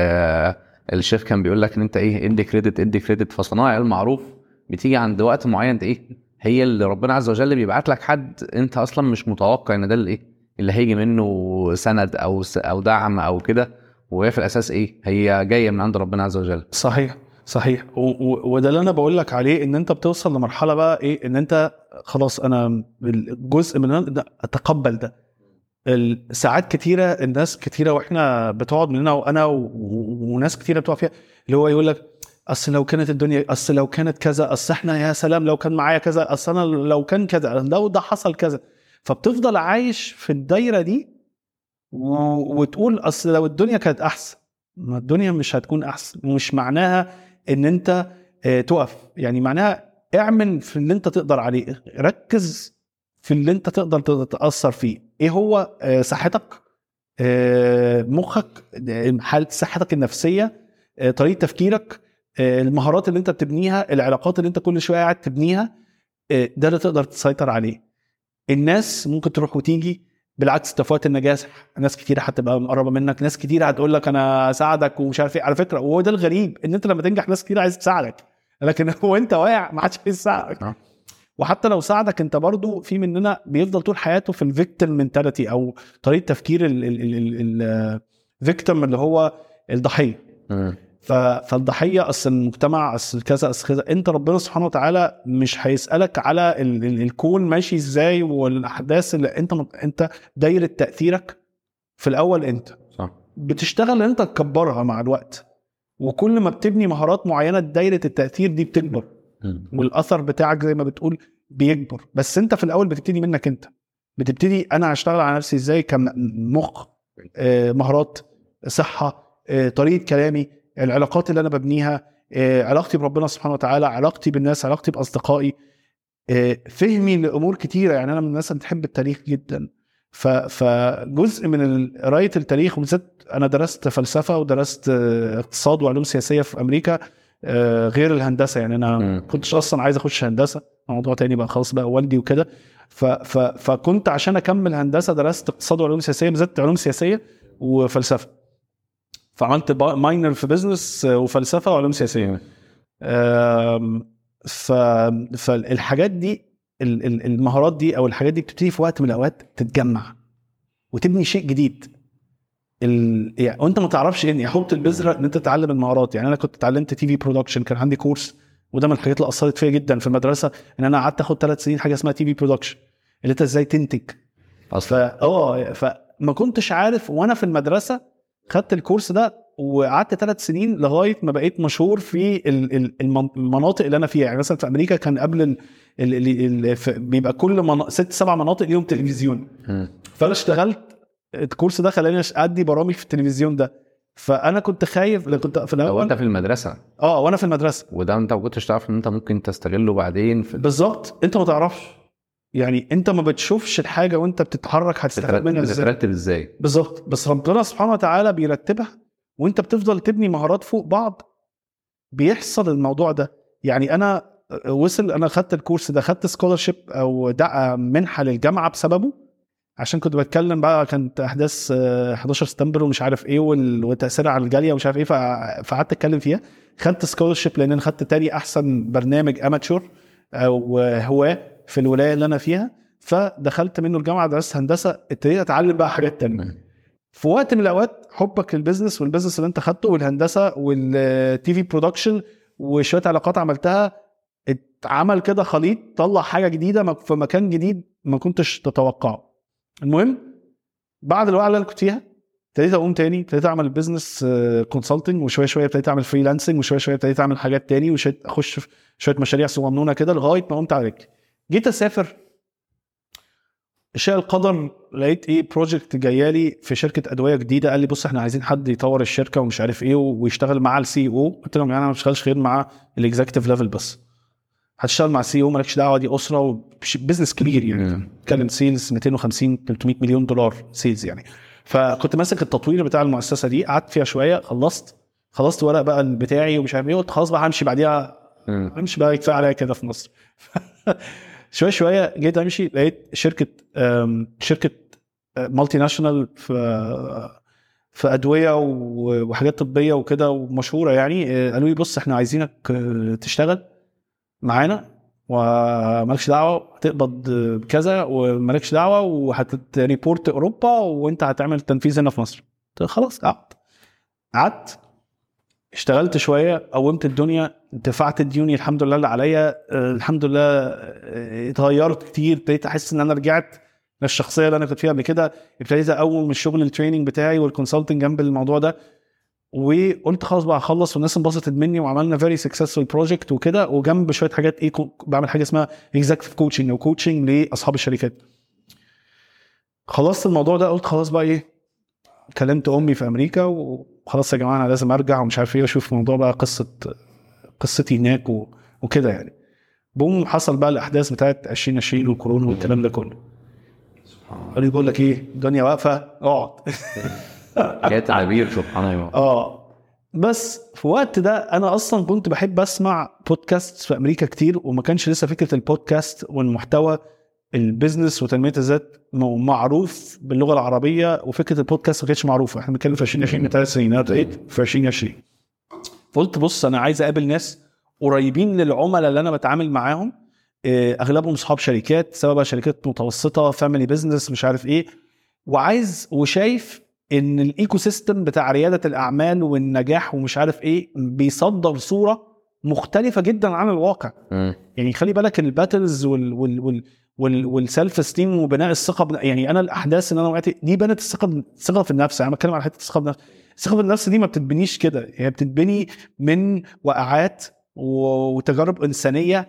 الشيخ كان بيقول لك ان انت ايه ادي كريدت، فصنائع المعروف بتيجي عند وقت معين انت ايه هي اللي ربنا عز وجل بيبعت لك حد انت اصلا مش متوقع ان ده اللي ايه اللي هيجي منه سند او دعم او كده، وهي في الاساس ايه هي جايه من عند ربنا عز وجل. صحيح وده اللي انا بقول لك عليه، ان انت بتوصل لمرحله بقى ايه، ان انت خلاص انا جزء من ده اتقبل ده. ساعات كتيره الناس كتيره واحنا بتقعد مننا وانا وناس كتيره بتقع فيها، اللي هو يقول لك اصل لو كانت الدنيا، اصل لو كانت كذا، اصل احنا يا سلام لو كان معايا كذا، اصل انا لو كان كذا، لو ده حصل كذا. فبتفضل عايش في الدايره دي وتقول اصل لو الدنيا كانت احسن. ما الدنيا مش هتكون احسن، مش معناها ان انت تقف، يعني معناها اعمل في اللي انت تقدر عليه، ركز في اللي انت تقدر تتأثر فيه. ايه هو صحتك، مخك، حالة صحتك النفسية، طريقة تفكيرك، المهارات اللي انت بتبنيها، العلاقات اللي انت كل شوية قاعد تبنيها، ده اللي تقدر تسيطر عليه. الناس ممكن تروح وتيجي، بالعكس تفوات النجاح، ناس كتير هتبقى مقربة منك، ناس كتير هتقول لك انا ساعدك ومش عارف ايه. على فكرة وهو ده الغريب، ان انت لما تنجح ناس كتير عايز تساعدك، لكن هو انت واقع ما حدش عايز يساعدك. وحتى لو ساعدك انت برضو في مننا بيفضل طول حياته في الفيكتيم منتاليتي او طريقه تفكير الفيكتيم اللي هو الضحيه. فالضحيه اصل المجتمع اصل كذا اصل كذا. انت ربنا سبحانه وتعالى مش هيسالك على الكون ماشي ازاي والاحداث اللي انت دايره تاثيرك في الاول. انت صح. بتشتغل انت تكبرها مع الوقت، وكل ما بتبني مهارات معينه دايره التاثير دي بتكبر والاثر بتاعك زي ما بتقول بيكبر. بس انت في الاول بتبتدي منك انت، بتبتدي انا هشتغل على نفسي ازاي كمخ، مهارات، صحه، طريقه كلامي، العلاقات اللي انا ببنيها، علاقتي بربنا سبحانه وتعالى، علاقتي بالناس، علاقتي باصدقائي، فهمي لامور كتيره. يعني انا من الناس اللي بتحب التاريخ جدا، فجزء من قرايه التاريخ، وبالذات انا درست فلسفه ودرست اقتصاد وعلوم سياسيه في امريكا غير الهندسه. يعني انا كنتش اصلا عايز اخش هندسه، موضوع تاني بقى خلاص بقى والدي وكده. فكنت عشان اكمل هندسه درست اقتصاد وعلوم سياسيه، بالذات علوم سياسيه وفلسفه. فعملت ماينر في بيزنس وفلسفه وعلوم سياسيه. فالحاجات دي المهارات دي او الحاجات دي بتبتدي في وقت من الاوقات تتجمع وتبني شيء جديد. يعني وانت ما تعرفش ان يحط البذره ان انت تتعلم المهارات. يعني انا كنت اتعلمت تي في برودكشن، كان عندي كورس، وده من الحاجات اللي اثرت فيا جدا في المدرسه، ان انا قعدت اخد 3 سنين حاجه اسمها تي في برودكشن، اللي انت ازاي تنتج اصلا. فما كنتش عارف، وانا في المدرسه خدت الكورس ده وقعدت 3 سنين لغايه ما بقيت مشهور في المناطق اللي انا فيها. يعني مثلا في امريكا كان قبل بيبقى كل 6-7 مناطق ليهم تلفزيون. فانا اشتغلت الكورس ده خلاني ادي برامج في التلفزيون ده. فانا كنت خايف، كنت في الاول وانت في المدرسه وانا في المدرسه، وده انت ما كنتش تعرف ان انت ممكن تستغله بعدين بالظبط. انت ما تعرفش، يعني انت ما بتشوفش الحاجه وانت بتتحرك هتستفاد منها ازاي، بترتب ازاي بالظبط. بس ربنا سبحانه وتعالى بيرتبها، وانت بتفضل تبني مهارات فوق بعض بيحصل الموضوع ده. يعني انا انا خدت الكورس ده، خدت سكولرشيب او منحه للجامعه بسببه، عشان كنت بتكلم بقى كانت احداث 11 سبتمبر ومش عارف ايه وتاثيرها على الجاليه ومش عارف ايه، فقعدت اتكلم فيها. خدت سكولرشيب لان انا خدت تاني احسن برنامج اماتشور او هواه في الولايه اللي انا فيها، فدخلت منه الجامعه، درست هندسه، ابتديت اتعلم بقى حاجات تانية. في وقت من الاوقات حبك للبيزنس والبيزنس اللي انت خدته والهندسه والتي في برودكشن وشويه علاقات عملتها، اتعمل كده خليط طلع حاجه جديده في مكان جديد ما كنتش تتوقعه. المهم بعد الوقت اللي انا كنت فيها ابتديت اقوم تاني، ابتديت اعمل بيزنس كونسلتنج، وشويه شويه ابتديت اعمل فريلانسنج، وشويه شويه ابتديت اعمل حاجات تاني، وشويه اخش في شويه مشاريع صغنونه كده لغايه ما قمت على رجلي. جيت اسافر، شاء القدر لقيت ايه بروجكت جايالي في شركه ادويه جديده. قال لي بص احنا عايزين حد يطور الشركه ومش عارف ايه ويشتغل مع السي او. قلت لهم يعني انا ما بشتغلش غير مع الاكزيكتيف ليفل، بس هتشتغل مع السي او مالكش دعوه، دي اسره وبزنس كبير يعني بتكلم سيلز 250 300 مليون دولار سيلز يعني. فكنت ماسك التطوير بتاع المؤسسه دي، قعدت فيها شويه، خلصت ورق بقى بتاعي ومش عارف ايه، قلت خلاص بقى همشي بعديها، همشي بقى كفايه عليا كده في مصر. شويه شويه جيت امشي، لقيت شركه مالتي ناشونال في ادويه وحاجات طبيه وكده ومشهوره يعني. قالوا لي بص احنا عايزينك تشتغل معانا ومالكش دعوه، هتقبض بكذا ومالكش دعوه، وهتريبورت اوروبا وانت هتعمل تنفيذ هنا في مصر. خلاص قعدت اشتغلت شويه، قومت الدنيا، دفعت الديوني الحمد لله اللي عليا، الحمد لله اتغيرت كتير، ابتديت احس ان انا رجعت للشخصيه اللي انا كنت فيها قبل كده. ابتديت اقوم من الشغل التريننج بتاعي والكونسلتنج جنب الموضوع ده، وقلت خلاص بقى اخلص، والناس انبسطت مني وعملنا فيري سكسسفول بروجكت وكده، وجنب شويه حاجات ايه بعمل حاجه اسمها اكزيكتيف كوتشنج او كوتشنج لاصحاب الشركات. خلصت الموضوع ده، قلت خلاص بقى ايه، كلمت امي في امريكا وخلاص يا جماعه انا لازم ارجع ومش عارف ايه، واشوف موضوع بقى قصتي هناك وكده يعني. بوم حصل بقى الاحداث بتاعت 2020 والكورونا والكلام ده كله. قال لي بقول لك ايه، الدنيا واقفه، اقعد. جات تعبير سبحان الله. بس في وقت ده انا اصلا كنت بحب اسمع بودكاست في امريكا كتير، وما كانش لسه فكره البودكاست والمحتوى البيزنس وتنميه الذات معروف باللغه العربيه، وفكره البودكاست ما كانتش معروفه. احنا بنتكلم في 2020 3 سنين في 2020. فقلت بص انا عايز اقابل ناس قريبين للعملاء اللي انا بتعامل معاهم، اغلبهم اصحاب شركات، سواء بقى شركات متوسطه، فاميلي بيزنس، مش عارف ايه، وعايز وشايف ان الايكو سيستم بتاع رياده الاعمال والنجاح ومش عارف ايه بيصدر صوره مختلفه جدا عن الواقع. يعني خلي بالك الباتلز والسيلف استيم وبناء الثقه يعني انا الاحداث اللي انا وقعت دي بنت الثقه في النفس. انا بتكلم على حته الثقه بالنفس. الثقه في النفس دي ما بتتبنيش كده، هي بتتبني من وقعات وتجارب انسانيه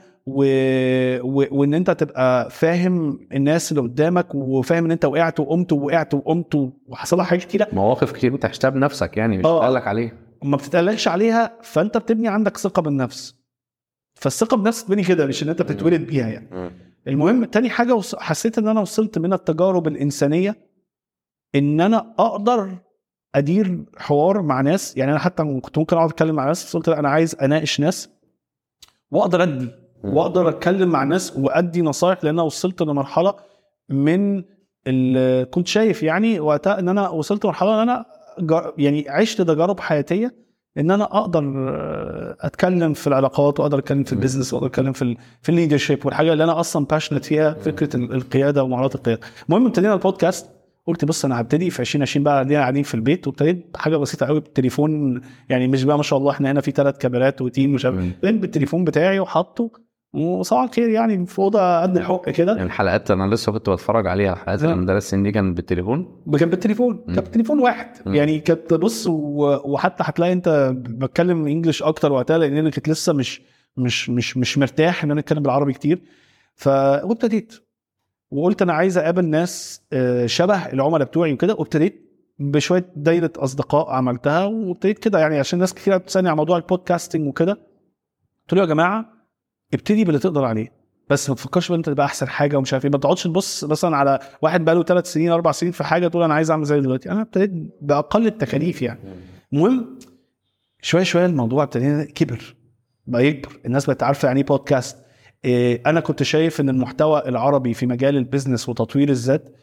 وان انت تبقى فاهم الناس اللي قدامك، وفاهم ان انت وقعت وقمت وحصل لك حاجات كتيره، مواقف كتير انت عشتها بنفسك يعني مش بتقلك عليها، ما بتتقلقش عليها، فانت بتبني عندك ثقه بالنفس. فالثقه بالنفس تبني كده، مش ان انت بتتولد بيها يعني. المهم تاني حاجه حسيت ان انا وصلت من التجارب الانسانيه ان انا اقدر ادير حوار مع ناس. يعني انا حتى كنت ممكن اقعد اتكلم مع ناس، قلت انا عايز اناقش ناس واقدر ادي واقدر اتكلم مع ناس وادي نصايح، لان انا وصلت لمرحله من اللي كنت شايف يعني وقتها ان انا وصلت لمرحله ان انا يعني عشت تجارب حياتيه ان انا اقدر اتكلم في العلاقات، واقدر اتكلم في البيزنس، واقدر اتكلم في الليدرشيب والحاجه اللي انا اصلا باشنت فيها، فكره القياده ومهارات القياده. المهم ابتدينا البودكاست، قلت بص انا هبتدي في 2020 بقى دي قاعدين في البيت، وابتديت بحاجه بسيطه قوي بالتليفون. يعني مش بقى ما شاء الله احنا هنا في 3 كاميرات وتيم مش عارف، بالتليفون بتاعي وحطه وصباح الخير يعني في اوضه قد الحق كده. يعني الحلقات انا لسه كنت بتفرج عليها، حلقات المدرسين دي كانت بالتليفون، كانت بالتليفون واحد يعني. كانت بص وحتى هتلاقي انت بتكلم انجلش اكتر وقتها، لان انا كنت لسه مش مرتاح ان انا اتكلم بالعربي كتير. فابتديت وقلت انا عايز اقابل ناس شبه العملاء بتوعي وكده، وابتديت بشويه دايره اصدقاء عملتها، وابتديت كده يعني عشان ناس كتير بتسالني على موضوع البودكاستنج وكده. قلت له يا جماعه ابتدي باللي تقدر عليه، بس ما تفكرش انت تبقى احسن حاجه ومش عارف ايه. ما تقعدش تبص مثلا على واحد بقاله 3 سنين 4 سنين في حاجه تقول انا عايز اعمل زي دلوقتي. انا ابتديت باقل التكاليف يعني. المهم شويه الموضوع ابتدينا كبر بقى يكبر، الناس بقت عارفه يعني ايه بودكاست. انا كنت شايف ان المحتوى العربي في مجال البيزنس وتطوير الذات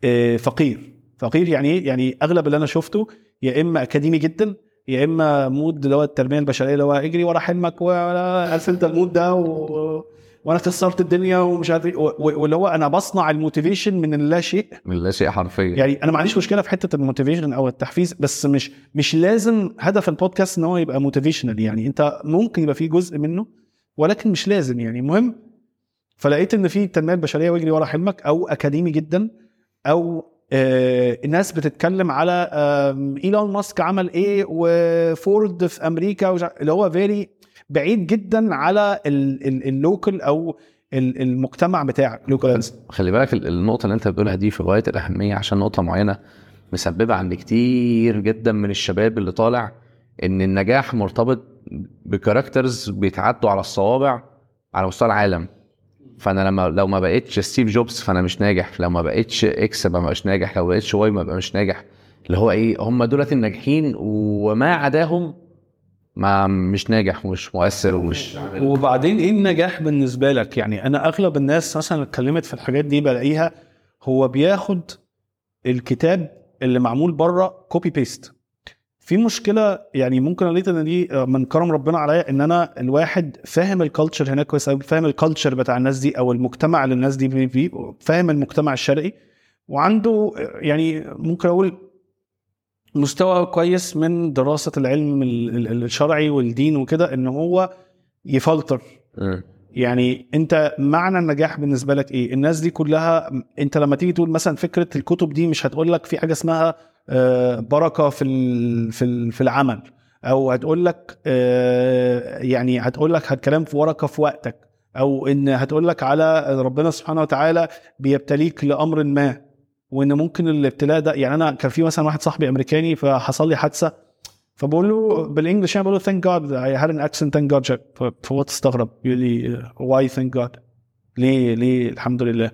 فقير. يعني ايه؟ يعني اغلب اللي انا شفته يا اما اكاديمي جدا، يا اما مود اللي هو التنميه البشريه اللي هو اجري ورا حلمك وعارف انت المود ده وانا كسرت الدنيا ومش عارف ايه، واللي هو انا بصنع الموتيفيشن من اللا شيء، حرفيا. يعني انا ما عنديش مشكله في حته الموتيفيشن او التحفيز، بس مش لازم هدف البودكاست ان هو يبقى موتيفيشنال. يعني انت ممكن يبقى فيه جزء منه ولكن مش لازم يعني. مهم فلقيت ان في التنميه البشريه واجري ورا حلمك، او اكاديمي جدا، او الناس بتتكلم على ايلون ماسك عمل ايه وفورد في امريكا اللي هو فيري بعيد جدا على اللوكل او المجتمع بتاعك. خلي بالك النقطه اللي انت بتقولها دي في غايه الاهميه، عشان نقطه معينه مسببه عند كتير جدا من الشباب اللي طالع ان النجاح مرتبط بكاركترز بيتعدوا على الصوابع على مستوى العالم. فانا لو ما بقيتش ستيف جوبز فانا مش ناجح، لو ما بقيتش اكس ما بقاش ناجح، لو بقيتش واي ما بقى مش ناجح. اللي هو ايه، هم دولت الناجحين وما عداهم ما مش ناجح ومش مؤثر ومش. وبعدين ايه النجاح بالنسبه لك؟ يعني انا اغلب الناس مثلا اتكلمت في الحاجات دي بلاقيها هو بياخد الكتاب اللي معمول بره كوبي بيست. في مشكله يعني ممكن قلت ان دي من كرم ربنا عليا ان انا الواحد فاهم الكالتشر هناك كويس، او فاهم الكالتشر بتاع الناس دي او المجتمع اللي الناس دي فيه، فاهم المجتمع الشرقي، وعنده يعني ممكن اقول مستوى كويس من دراسه العلم الشرعي والدين وكده، ان هو يفلتر. يعني انت معنى النجاح بالنسبه لك ايه؟ الناس دي كلها انت لما تيجي تقول مثلا فكره الكتب دي مش هتقول لك في حاجه اسمها بركه في العمل، او هتقول لك يعني هتقول لك هتكلم في ورقه في وقتك، او ان هتقول لك على ربنا سبحانه وتعالى بيبتليك لامر ما، وان ممكن الابتلاء ده يعني انا كان في مثلا واحد صاحبي امريكاني فحصل لي حادثه، فبقول له بالانجلش انا بقول له thank God I had an accident thank God. فهو تستغرب يقول لي why thank God؟ ليه الحمد لله؟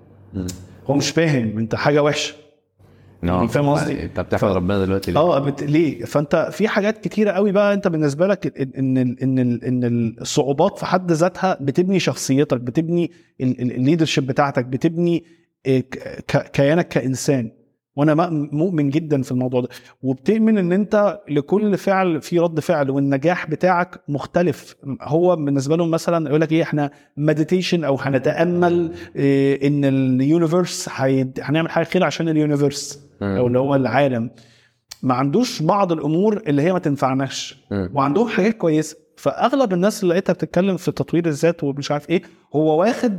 هو مش فاهم انت حاجه وحشه. يعني فاهم قصدي؟ انت بتحمد ربنا دلوقتي ليه؟ فانت في حاجات كتيره قوي بقى انت بالنسبه لك ان الصعوبات في حد ذاتها بتبني شخصيتك، بتبني الليدرشيب بتاعتك، بتبني كيانك كانسان. وانا مؤمن جدا في الموضوع ده. وبتؤمن ان انت لكل فعل في رد فعل، والنجاح بتاعك مختلف. هو بالنسبه لهم مثلا يقول لك ايه، احنا مديتيشن او هنتامل ان اليونيفرس هنعمل حاجه خير عشان اليونيفرس او اللي هو العالم. ما عندوش بعض الامور اللي هي ما تنفعناش، وعندهم حاجات كويسه. فاغلب الناس اللي لقيتها بتتكلم في تطوير الذات ومش عارف ايه، هو واخد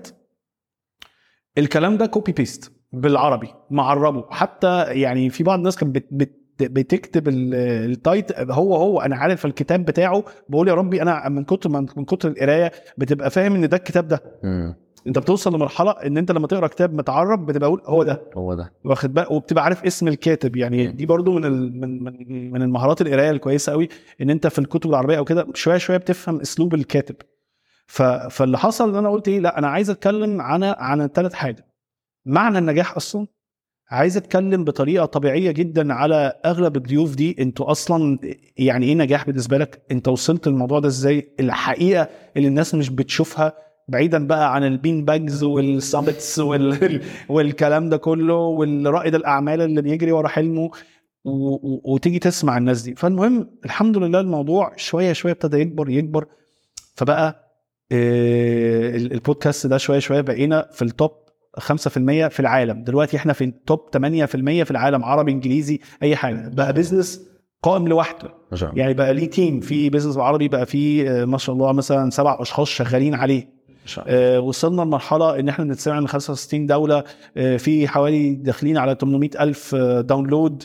الكلام ده كوبي بيست بالعربي معربه. حتى يعني في بعض الناس كانت بتكتب التايت هو انا عارف الكتاب بتاعه، بقول يا ربي انا من كتر القرايه بتبقى فاهم ان ده الكتاب ده. انت بتوصل لمرحله ان انت لما تقرا كتاب متعرب بتبقى اقول هو ده واخد بقى، وبتبقى عارف اسم الكاتب. يعني دي برضو من المهارات القرايه الكويسه قوي، ان انت في الكتب العربيه او كده شويه شويه بتفهم اسلوب الكاتب. فاللي حصل ان انا قلت ايه، لا انا عايز اتكلم عن 3 حاجات. معنى النجاح اصلا، عايز اتكلم بطريقه طبيعيه جدا على اغلب الضيوف دي. انتوا اصلا يعني ايه نجاح بالنسبه لك؟ انت وصلت للموضوع ده ازاي؟ الحقيقه اللي الناس مش بتشوفها، بعيدا بقى عن البين باجز والسابتس والكلام ده كله، والرائد الاعمال اللي بيجري ورا حلمه، وتيجي تسمع الناس دي. فالمهم الحمد لله الموضوع شويه شويه ابتدى يكبر. فبقى البودكاست ده شويه شويه بقينا في التوب 5% في العالم. دلوقتي احنا في التوب 8% في العالم، عربي انجليزي اي حاجه. بقى بيزنس قائم لوحده، يعني بقى ليه تيم في بيزنس عربي، بقى في ما شاء الله مثلا 7 أشخاص شغالين عليه. وصلنا لمرحله ان احنا بنتسمع من 65 دوله، في حوالي داخلين على 800,000 داونلود.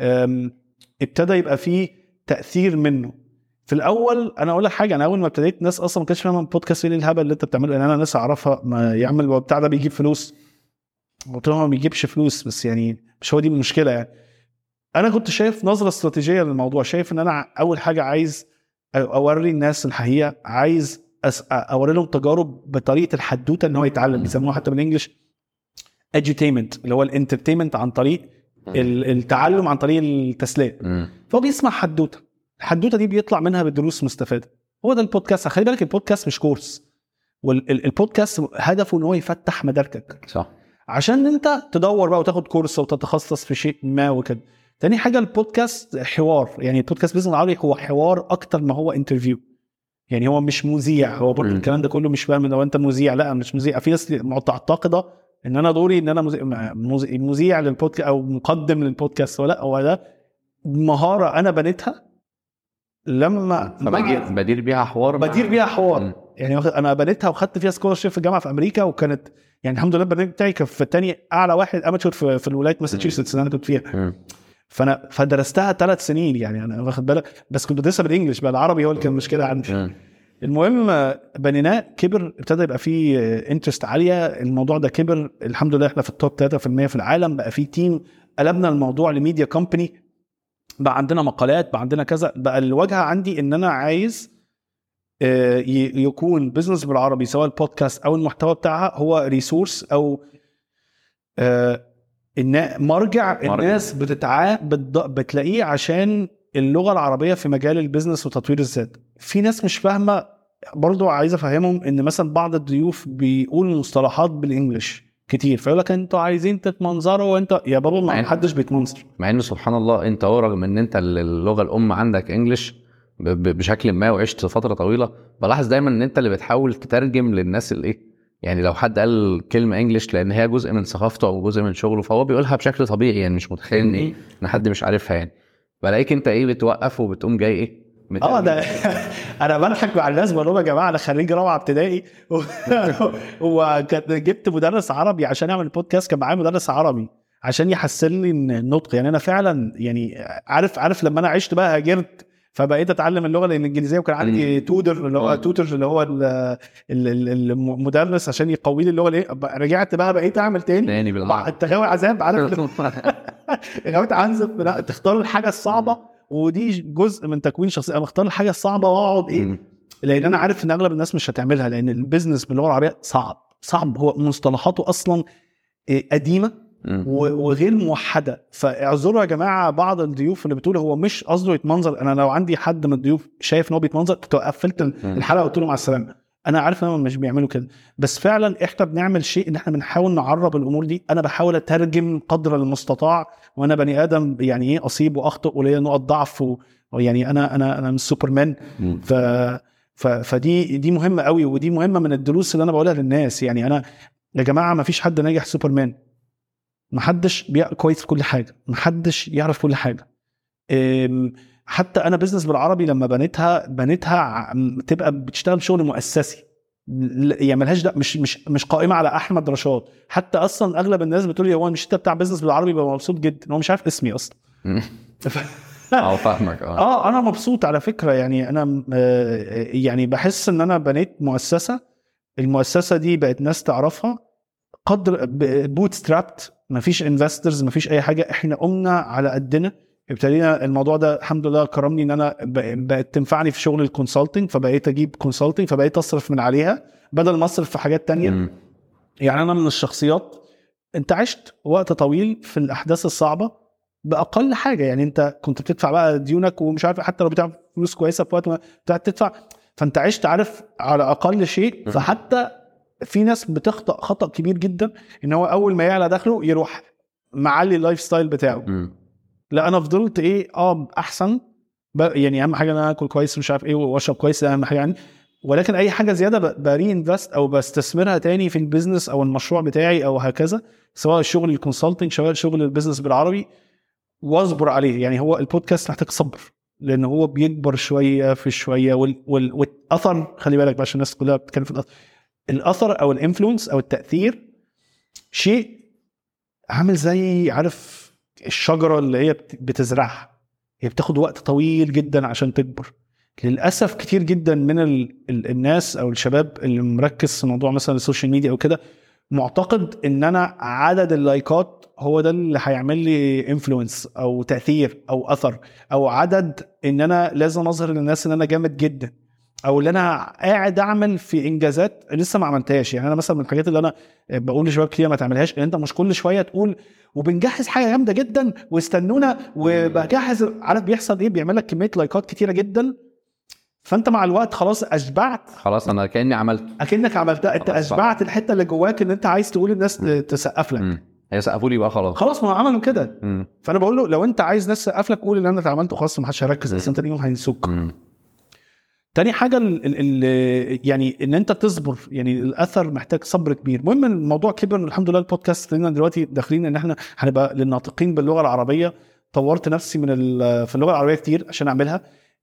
ابتدى يبقى فيه تاثير منه. في الاول انا اقول لك حاجه، انا اول ما ابتديت ناس اصلا ما كانش فاهمه البودكاست ايه الهبل اللي انت بتعمله. انا ناس اعرفها ما يعمل بتاع ده بيجيب فلوس، قلت لهم ما بيجيبش فلوس، بس يعني مش هو دي المشكله. يعني انا كنت شايف نظره استراتيجيه للموضوع، شايف ان انا اول حاجه عايز اوري الناس الحقيقه، عايز اوري لهم تجارب بطريقه الحدوته ان هو يتعلم. بيسموها حتى بالانجلش edutainment، اللي هو الانترتينمنت عن طريق التعلم، عن طريق التسليه. فهو بيسمع حدوته، الحدوته دي بيطلع منها بدروس مستفاده. هو ده البودكاست. خلي بالك البودكاست مش كورس، والبودكاست هدفه ان هو يفتح مداركك، صح، عشان انت تدور بقى وتاخد كورس وتتخصص في شيء ما وكده. تاني حاجه البودكاست حوار، يعني البودكاست بيزنس العربي هو حوار اكتر ما هو انترفيو. يعني هو مش مذيع، هو برضه الكلام ده كله مش فاهم لو انت مذيع. لا مش مذيع. في ناس معتقده ان انا دوري ان انا مذيع للبودكاست او مقدم للبودكاست، ولا هو ده مهاره انا بنيتها لما بدير بيها حوار. يعني انا بنيتها وخدت فيها سكولرشيب في الجامعه في امريكا، وكانت يعني الحمد لله البرنامج بتاعي كان في الثاني اعلى واحد اماتشور في الولايه ماساتشوستس اللي انا كنت فيها. فدرستها 3 سنين، يعني انا واخد بالك، بس كنت بدرسها بالانجلش بقى، العربي هو اللي كان مشكله عندي. المهم بنيناه، كبر، ابتدى يبقى فيه انترست عاليه. الموضوع ده كبر الحمد لله، احنا في التوب 3% في العالم. بقى فيه تيم، قلبنا الموضوع لميديا كومباني، بقى عندنا مقالات، بقى عندنا كذا. بقى الواجهه عندي ان انا عايز يكون بزنس بالعربي، سواء البودكاست او المحتوى بتاعها هو ريسورس او مرجع الناس بتلاقيه عشان اللغه العربيه في مجال البيزنس وتطوير الذات. في ناس مش فاهمه برضو، عايز افهمهم ان مثلا بعض الضيوف بيقول مصطلحات بالانجلش كتير، فيقول لك انتوا عايزين تتمنظروا، وانت يا بابا ما حدش بيتمنظر. مع انه سبحان الله انت رغم ان انت اللغه الام عندك انجلش بشكل ما وعشت فتره طويله، بلاحظ دايما ان انت اللي بتحاول تترجم للناس الايه، يعني لو حد قال كلمه انجلش لان هي جزء من ثقافته او جزء من شغله، فهو بيقولها بشكل طبيعي، يعني مش متخيل ان حد مش عارفها. يعني بلاقيك انت ايه بتوقف وبتقوم جاي ايه ده انا بضحك مع الناس بقول لهم يا جماعه انا خريج رابعه ابتدائي وكنت جبت مدرس عربي عشان اعمل بودكاست. كان معايا مدرس عربي عشان يحسن لي النطق. يعني انا فعلا يعني عارف لما انا عشت بقى هاجرت، فبقيت اتعلم اللغه الانجليزيه، وكان عندي توتر اللي هو المدرس عشان يقوي لي اللغه. ايه رجعت بقى بقيت اعمل تاني التغاوي عذاب، عارف غاوي عنزف. تختار الحاجه الصعبه، ودي جزء من تكوين شخصيه. انا اختار الحاجه الصعبه واقعد لان انا عارف ان اغلب الناس مش هتعملها، لان البيزنس باللغه العربيه صعب. هو مصطلحاته اصلا قديمه وغير موحده. فاعذروا يا جماعه بعض الضيوف اللي بتقول هو مش قصده يتمنظر. انا لو عندي حد من الضيوف شايف ان هو بيتمنظر كنت قفلت الحلقه وقلت له مع السلامه. انا عارف ان هم مش بيعملوا كده، بس فعلا احنا بنعمل شيء ان احنا بنحاول نعرب الامور دي. انا بحاول اترجم قدر المستطاع، وانا بني ادم يعني ايه اصيب واخطئ وليا نقط ضعف ويعني انا مش سوبرمان. فدي مهمه قوي، ودي مهمه من الدروس اللي انا بقولها للناس. يعني انا يا جماعه ما فيش حد ناجح سوبرمان، محدش كويس في كل حاجه، محدش يعرف كل حاجه. حتى انا بزنس بالعربي لما بنيتها تبقى بتشتغل شغل مؤسسي، يعني ملهاش ده مش قائمه على احمد رشاد. حتى اصلا اغلب الناس بتقول لي هو مش انت بتاع بزنس بالعربي؟ ببقى مبسوط جدا، هو مش عارف اسمي اصلا. فاهمك. انا مبسوط على فكره. يعني انا يعني بحس ان انا بنيت مؤسسه، المؤسسه دي بقت ناس تعرفها، قدر بوت سترابت، مفيش انفسترز، مفيش اي حاجه، احنا قمنا على قدنا. ابتدينا الموضوع ده الحمد لله كرمني ان انا بقت تنفعني في شغل الكونسلتنج، فبقيت اجيب كونسلتنج، فبقيت اصرف من عليها بدل ما اصرف في حاجات تانية. يعني انا من الشخصيات، انت عشت وقت طويل في الاحداث الصعبه باقل حاجه. يعني انت كنت بتدفع بقى ديونك ومش عارف، حتى لو بتعمل فلوس كويسه في وقت ما تدفع، فانت عشت عارف على اقل شيء. فحتى في ناس بتخطأ خطأ كبير جدا، ان هو اول ما يعلى دخله يروح معلي اللايف ستايل بتاعه. لا انا فضلت ايه احسن يعني اهم حاجه ان انا اكل كويس مش عارف ايه واشرب كويس، اهم حاجه يعني. ولكن اي حاجه زياده بري انفست او بستثمرها تاني في البيزنس او المشروع بتاعي او هكذا، سواء الشغل الكونسلتنج سواء شغل البيزنس بالعربي، واصبر عليه. يعني هو البودكاست محتاج صبر، لان هو بيكبر شويه في شويه، والاثر خلي بالك بقى عشان الناس كلها بتتكلم في الاثر او الانفلونس او التاثير، شيء عامل زي عارف الشجره اللي هي بتزرعها، هي بتاخد وقت طويل جدا عشان تكبر. للاسف كتير جدا من الناس او الشباب اللي مركز في موضوع مثلا السوشيال ميديا او كده، معتقد ان انا عدد اللايكات هو ده اللي هيعمل لي انفلونس او تاثير او اثر، او عدد ان انا لازم اظهر للناس ان انا جامد جدا، او اللي انا قاعد اعمل في انجازات لسه ما عملتهاش. يعني انا مثلا من الحاجات اللي انا بقول لشباب كتير ما تعملهاش، ان انت مش كل شويه تقول وبنجهز حاجه جامده جدا واستنونا وبجهز. عارف بيحصل ايه؟ بيعمل لك كميه لايكات كتيره جدا، فانت مع الوقت خلاص اشبعت، خلاص انا كانك عملتها، انت اشبعت الحته اللي جواك ان انت عايز تقول الناس تسقف لك. هي سقفوا لي بقى خلاص ما عملوا كده. فانا بقول له لو انت عايز ناس تسقف لك قول اللي انا عملته خلاص، ما حدش هيركز، بس انت اليوم هينسوك. تاني حاجة يعني ان انت تصبر، يعني الاثر محتاج صبر كبير. المهم الموضوع كبر الحمد لله. البودكاست لنا دلوقتي داخلين ان احنا هنبقى للناطقين باللغة العربية. طورت نفسي في اللغة العربية كتير عشان اعملها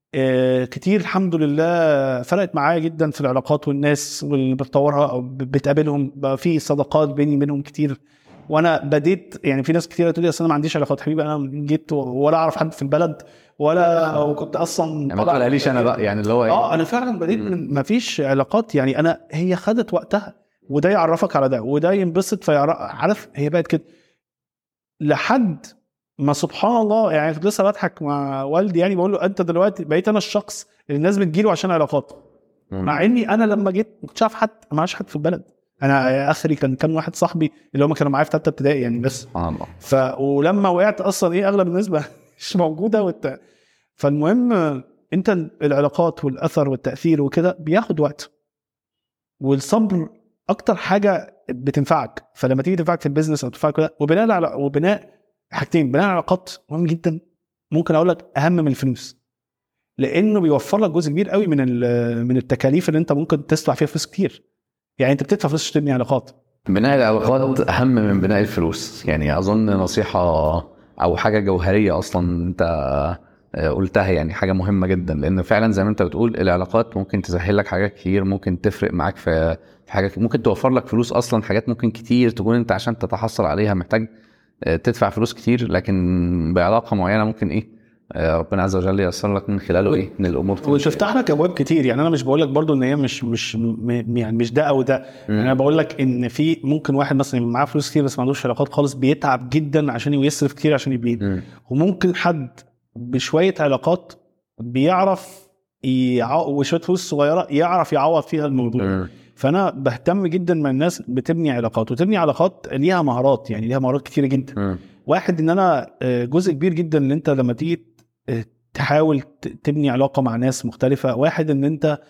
كتير الحمد لله. فرقت معايا جدا في العلاقات والناس واللي بتطورها او بتقابلهم، بقى في صداقات بيني منهم كتير. وانا بديت يعني في ناس كتير تقول لي اصل انا ما عنديش علاقات. حبيبي انا جيت ولا اعرف حد في البلد ولا كنت اصلا ما تقولهاليش انا بقى يعني اللي هو انا فعلا بديت من ما فيش علاقات. يعني انا هي خدت وقتها، وده يعرفك على ده وده ينبسط فيعرف. هي بقت كده لحد ما سبحان الله. يعني كنت لسه بضحك مع والدي، يعني بقول له انت دلوقتي بقيت انا الشخص اللي الناس بتجيله عشان علاقات، مع اني انا لما جيت ما كنتش عارف حد، ما عادش حد في البلد. انا اخري كان واحد صاحبي اللي هم كانوا معايا في ثالثه ابتدائي يعني بس. ولما وقعت اصلا اغلب الناس مش موجوده فالمهم انت العلاقات والاثر والتاثير وكده بياخد وقت، والصبر اكتر حاجه بتنفعك. فلما تيجي تنفعك في البيزنس او تنفعك كده، وبناء حاجتين، بناء العلاقات مهم جدا، ممكن اقول لك اهم من الفلوس، لانه بيوفر لك جزء كبير قوي من التكاليف اللي انت ممكن تدفع فيها فلوس كتير. يعني انت بتدفع فلوس تبني علاقات. بناء العلاقات اهم من بناء الفلوس. يعني اظن نصيحه او حاجه جوهريه اصلا انت قلتها، يعني حاجه مهمه جدا، لان فعلا زي ما انت بتقول العلاقات ممكن تسهل لك حاجات كتير، ممكن تفرق معاك في حاجه، ممكن توفر لك فلوس اصلا. حاجات ممكن كتير تكون انت عشان تتحصل عليها محتاج تدفع فلوس كتير، لكن بعلاقه معينه ممكن ربنا عز وجل ييسر لك من خلاله من الامور وتفتح لك ابواب كتير. يعني انا مش بقول لك برضو ان هي يعني مش ده او ده. انا بقول لك ان في ممكن واحد مثلا معاه فلوس كتير بس ما عندوش علاقات خالص، بيتعب جدا عشان يصرف كتير عشان يبني. وممكن حد بشويه علاقات بيعرف وشويه فلوس صغيره يعرف يعوض فيها الموضوع. فانا بهتم جدا من الناس بتبني علاقات، وتبني علاقات ليها مهارات، يعني ليها مهارات كتيره جدا. واحد ان انا جزء كبير جدا ان انت لما تيجي تحاول تبني علاقه مع ناس مختلفه. واحد ان انت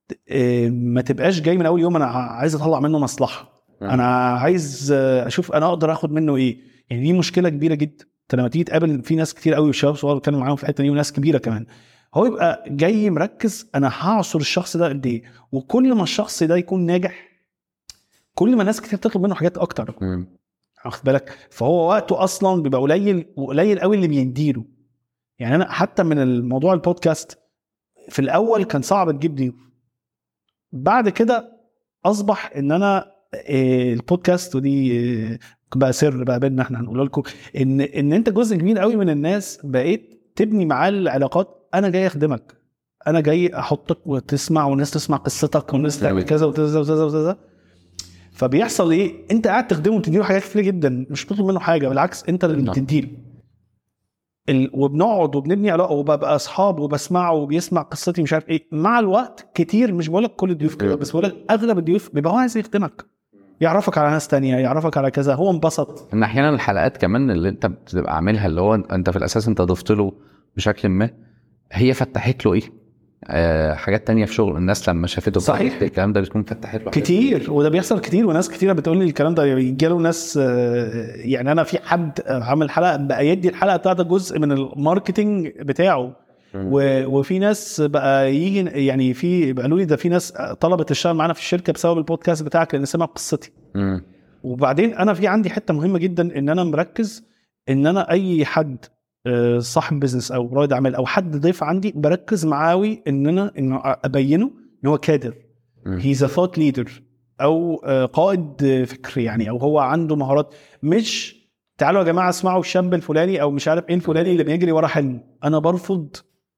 ما تبقاش جاي من اول يوم انا عايز اطلع منه مصلحه، انا عايز اشوف انا اقدر اخد منه ايه. يعني دي مشكله كبيره جدا. انت لما تيجي تقابل في ناس كتير قوي وشباب صغار بتكلم معاهم في الحته دي وناس كبيره كمان، هو يبقى جاي مركز انا هعصر الشخص ده قد ايه. وكل ما الشخص ده يكون ناجح كل ما ناس كتير تطلب منه حاجات اكتر، واخد بالك؟ فهو وقته اصلا بيبقى قليل، وقليل قوي اللي بيديله. يعني انا حتى من الموضوع البودكاست في الاول كان صعب تجيب ضيوف، بعد كده اصبح ان انا البودكاست ودي بقى سر بقى بيننا احنا هنقول لكم ان انت جزء كبير قوي من الناس بقيت تبني معاه العلاقات. انا جاي اخدمك، انا جاي احطك وتسمع والناس تسمع قصتك والناس تعمل كذا وكذا وكذا وكذا. فبيحصل ايه؟ انت قاعد تخدمه وتديله حاجات كتير جدا، مش بتطلب منه حاجه، بالعكس انت اللي بتديله. وبنقعد وبنبني علاقه وببقى اصحاب وبسمعه وبيسمع قصتي مش عارف ايه. مع الوقت كتير، مش بقولك كل الضيوف كده، بس بقولك اغلب الضيوف بيبقى هو عايز يخدمك، يعرفك على ناس تانية، يعرفك على كذا، هو انبسط. ان احيانا الحلقات كمان اللي انت بتبقى عاملها اللي هو انت في الاساس انت ضفت له بشكل ما، هي فتحت له ايه حاجات تانية في شغل. الناس لما شافته صحيح الكلام ده بتكون فتحت له كتير، وده بيحصل كتير. وناس كتيرة بتقول لي الكلام ده، يجيله ناس يعني انا في حد عامل حلقة بقى يدي الحلقة بتاعته جزء من الماركتينج بتاعه، وفي ناس بقى يجي يعني في قالوا لي ده في ناس طلبت تشتغل معانا في الشركة بسبب البودكاست بتاعك لان سمع قصتي. وبعدين انا في عندي حتة مهمة جدا ان انا مركز ان انا اي حد صاحب بيزنس او رائد اعمال او حد ضيف عندي بركز معاوي ان ابينه ان هو كادر، هيز ا ثوت ليدر او قائد فكر يعني، او هو عنده مهارات. مش تعالوا يا جماعه اسمعوا الشاب الفلاني او مش عارف ايه الفلاني اللي بيجري ورا حلم. انا برفض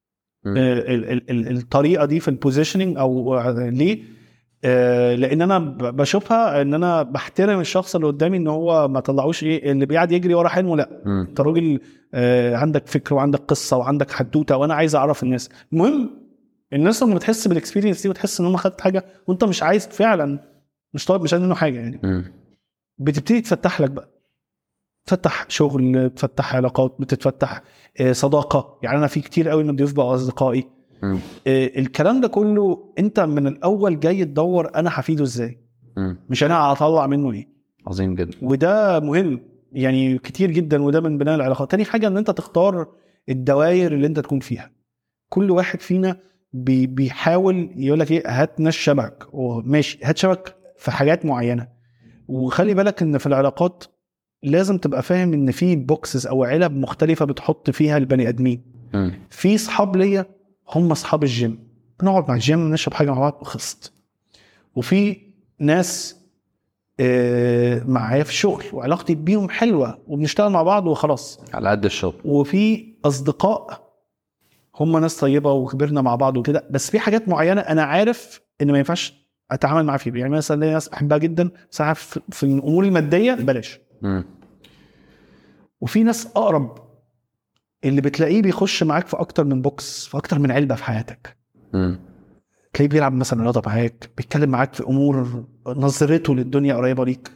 الطريقه دي في البوزيشننج. او ليه؟ لان انا بشوفها ان انا بحترم الشخص اللي قدامي ان هو ما طلعوش ايه اللي بيقعد يجري ورا حلمه. لا، انت راجل عندك فكر وعندك قصه وعندك حدوته، وانا عايز اعرف الناس. المهم الناس لما بتحس بالاكسبيرينس دي وتحس ان هم خدت حاجه وانت مش عايز فعلا، مش طالب، مش عايز منه حاجه يعني، بتبتدي تفتح لك بقى، تفتح شغل، بتفتح علاقات، بتتفتح صداقه. يعني انا في كتير قوي من الضيوف بقى اصدقائي. الكلام ده كله انت من الاول جاي تدور انا هفيده ازاي، مش انا هطلع منه ايه. عظيم جدا، وده مهم يعني كتير جدا، وده من بناء العلاقات. تاني حاجه ان انت تختار الدوائر اللي انت تكون فيها. كل واحد فينا بيحاول يقول لك ايه، هات ناس شبك، وماشي هات شبك في حاجات معينه. وخلي بالك ان في العلاقات لازم تبقى فاهم ان في بوكسز او علب مختلفه بتحط فيها البني ادمين. في صحاب ليا هم اصحاب الجيم، بنقعد مع الجيم نشرب حاجه مع بعض وخلصت. وفي ناس معايا في الشغل وعلاقتي بيهم حلوه وبنشتغل مع بعض وخلاص على قد الشغل. وفي اصدقاء هم ناس طيبه وكبرنا مع بعض وكده، بس في حاجات معينه انا عارف ان ما ينفعش اتعامل معاه فيها. يعني مثلا ناس احبها جدا بس في الامور الماديه بلاش. وفي ناس اقرب اللي بتلاقيه بيخش معاك في اكتر من بوكس، في اكتر من علبه في حياتك. تلاقيه بيلعب مثلا رياضه معاك، بيتكلم معاك في امور نظرته للدنيا قريبه ليك،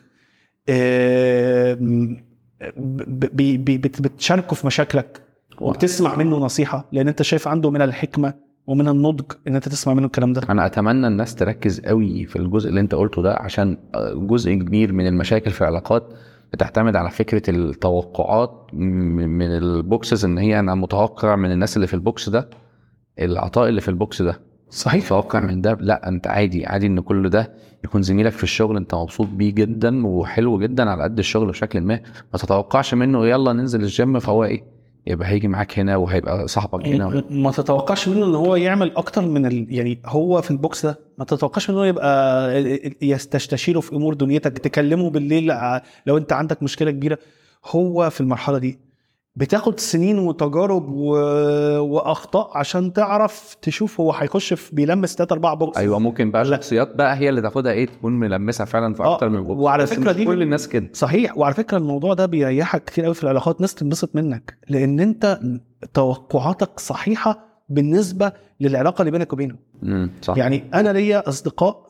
بتشاركه في مشاكلك وبتسمع منه نصيحه لان انت شايف عنده من الحكمه ومن النضج ان انت تسمع منه الكلام ده. انا اتمنى الناس تركز قوي في الجزء اللي انت قلته ده، عشان جزء كبير من المشاكل في العلاقات بتعتمد على فكرة التوقعات من البوكسز، ان هي انا متوقع من الناس اللي في البوكس ده العطاء اللي في البوكس ده. صحيح. متوقع من ده، لا انت عادي ان كل ده يكون زميلك في الشغل انت مبسوط بيه جدا وحلو جدا على قد الشغل بشكل ما تتوقعش منه يلا ننزل الجيم فهو ايه يبقى هيجي معاك هنا وهيبقى صاحبك هنا. ما تتوقعش منه ان هو يعمل اكتر من يعني هو في البوكس ده ما تتوقعش منه يبقى يستشيره في امور دنيتك، تكلمه بالليل لو انت عندك مشكله كبيره. هو في المرحله دي بتاخد سنين وتجارب واخطاء عشان تعرف تشوف هو هيخش في بيلمس 3-4 بوكس. ايوه ممكن بقى شخصيات بقى هي اللي تاخدها ايه تكون ملمسها فعلا في اكتر من بوكس. وعلى فكره دي كل الناس كده. صحيح. وعلى فكره الموضوع ده بيريحك كتير قوي في العلاقات، ناس تنبسط منك لان انت توقعاتك صحيحه بالنسبه للعلاقه اللي بينك وبينه. صح. يعني انا ليا اصدقاء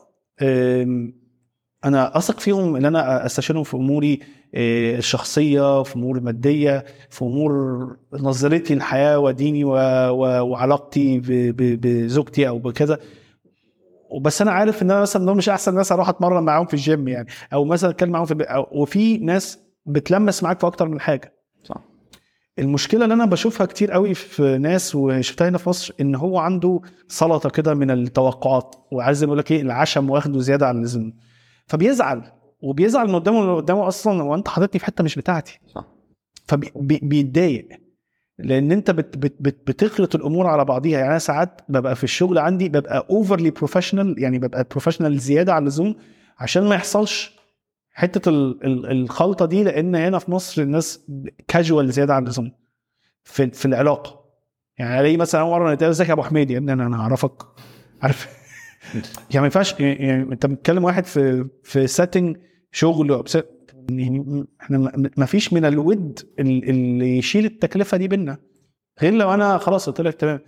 انا اثق فيهم ان انا استشيرهم في اموري الشخصيه، في امور الماديه، في امور نظرتي للحياه وديني وعلاقتي بزوجتي او بكذا. وبس انا عارف ان انا مثلا دول مش احسن ناس اروح اتمرن معاهم في الجيم يعني، او مثلا اتكلم معاهم وفي ناس بتلمس معاك في اكتر من حاجه. صح. المشكله اللي انا بشوفها كتير قوي في ناس وشفتها هنا في مصر، ان هو عنده سلطه كده من التوقعات، وعايز يقول لك ايه، العشم واخده زياده عن اللزوم، فبيزعل من قدامه، اللي قدامه اصلا هو انت حاططني في حته مش بتاعتي. صح. فبيتضايق لان انت بتخلط الامور على بعضيها. يعني انا ساعات ببقى في الشغل عندي ببقى اوفرلي بروفيشنال، يعني ببقى بروفيشنال زياده عن اللزوم عشان ما يحصلش حته الخلطه دي، لان هنا في مصر الناس كاجوال زياده عن اللزوم في العلاقه. يعني الاقي مثلا مره نتقابل، ازيك يا ابو حميد، يا ابني انا اعرفك، عارف يعني ما ينفعش يعني انت بتكلم واحد في سيتنج شغل، يعني احنا ما فيش من الود اللي يشيل التكلفه دي بينا، غير لو انا خلاص قلت لك تمام.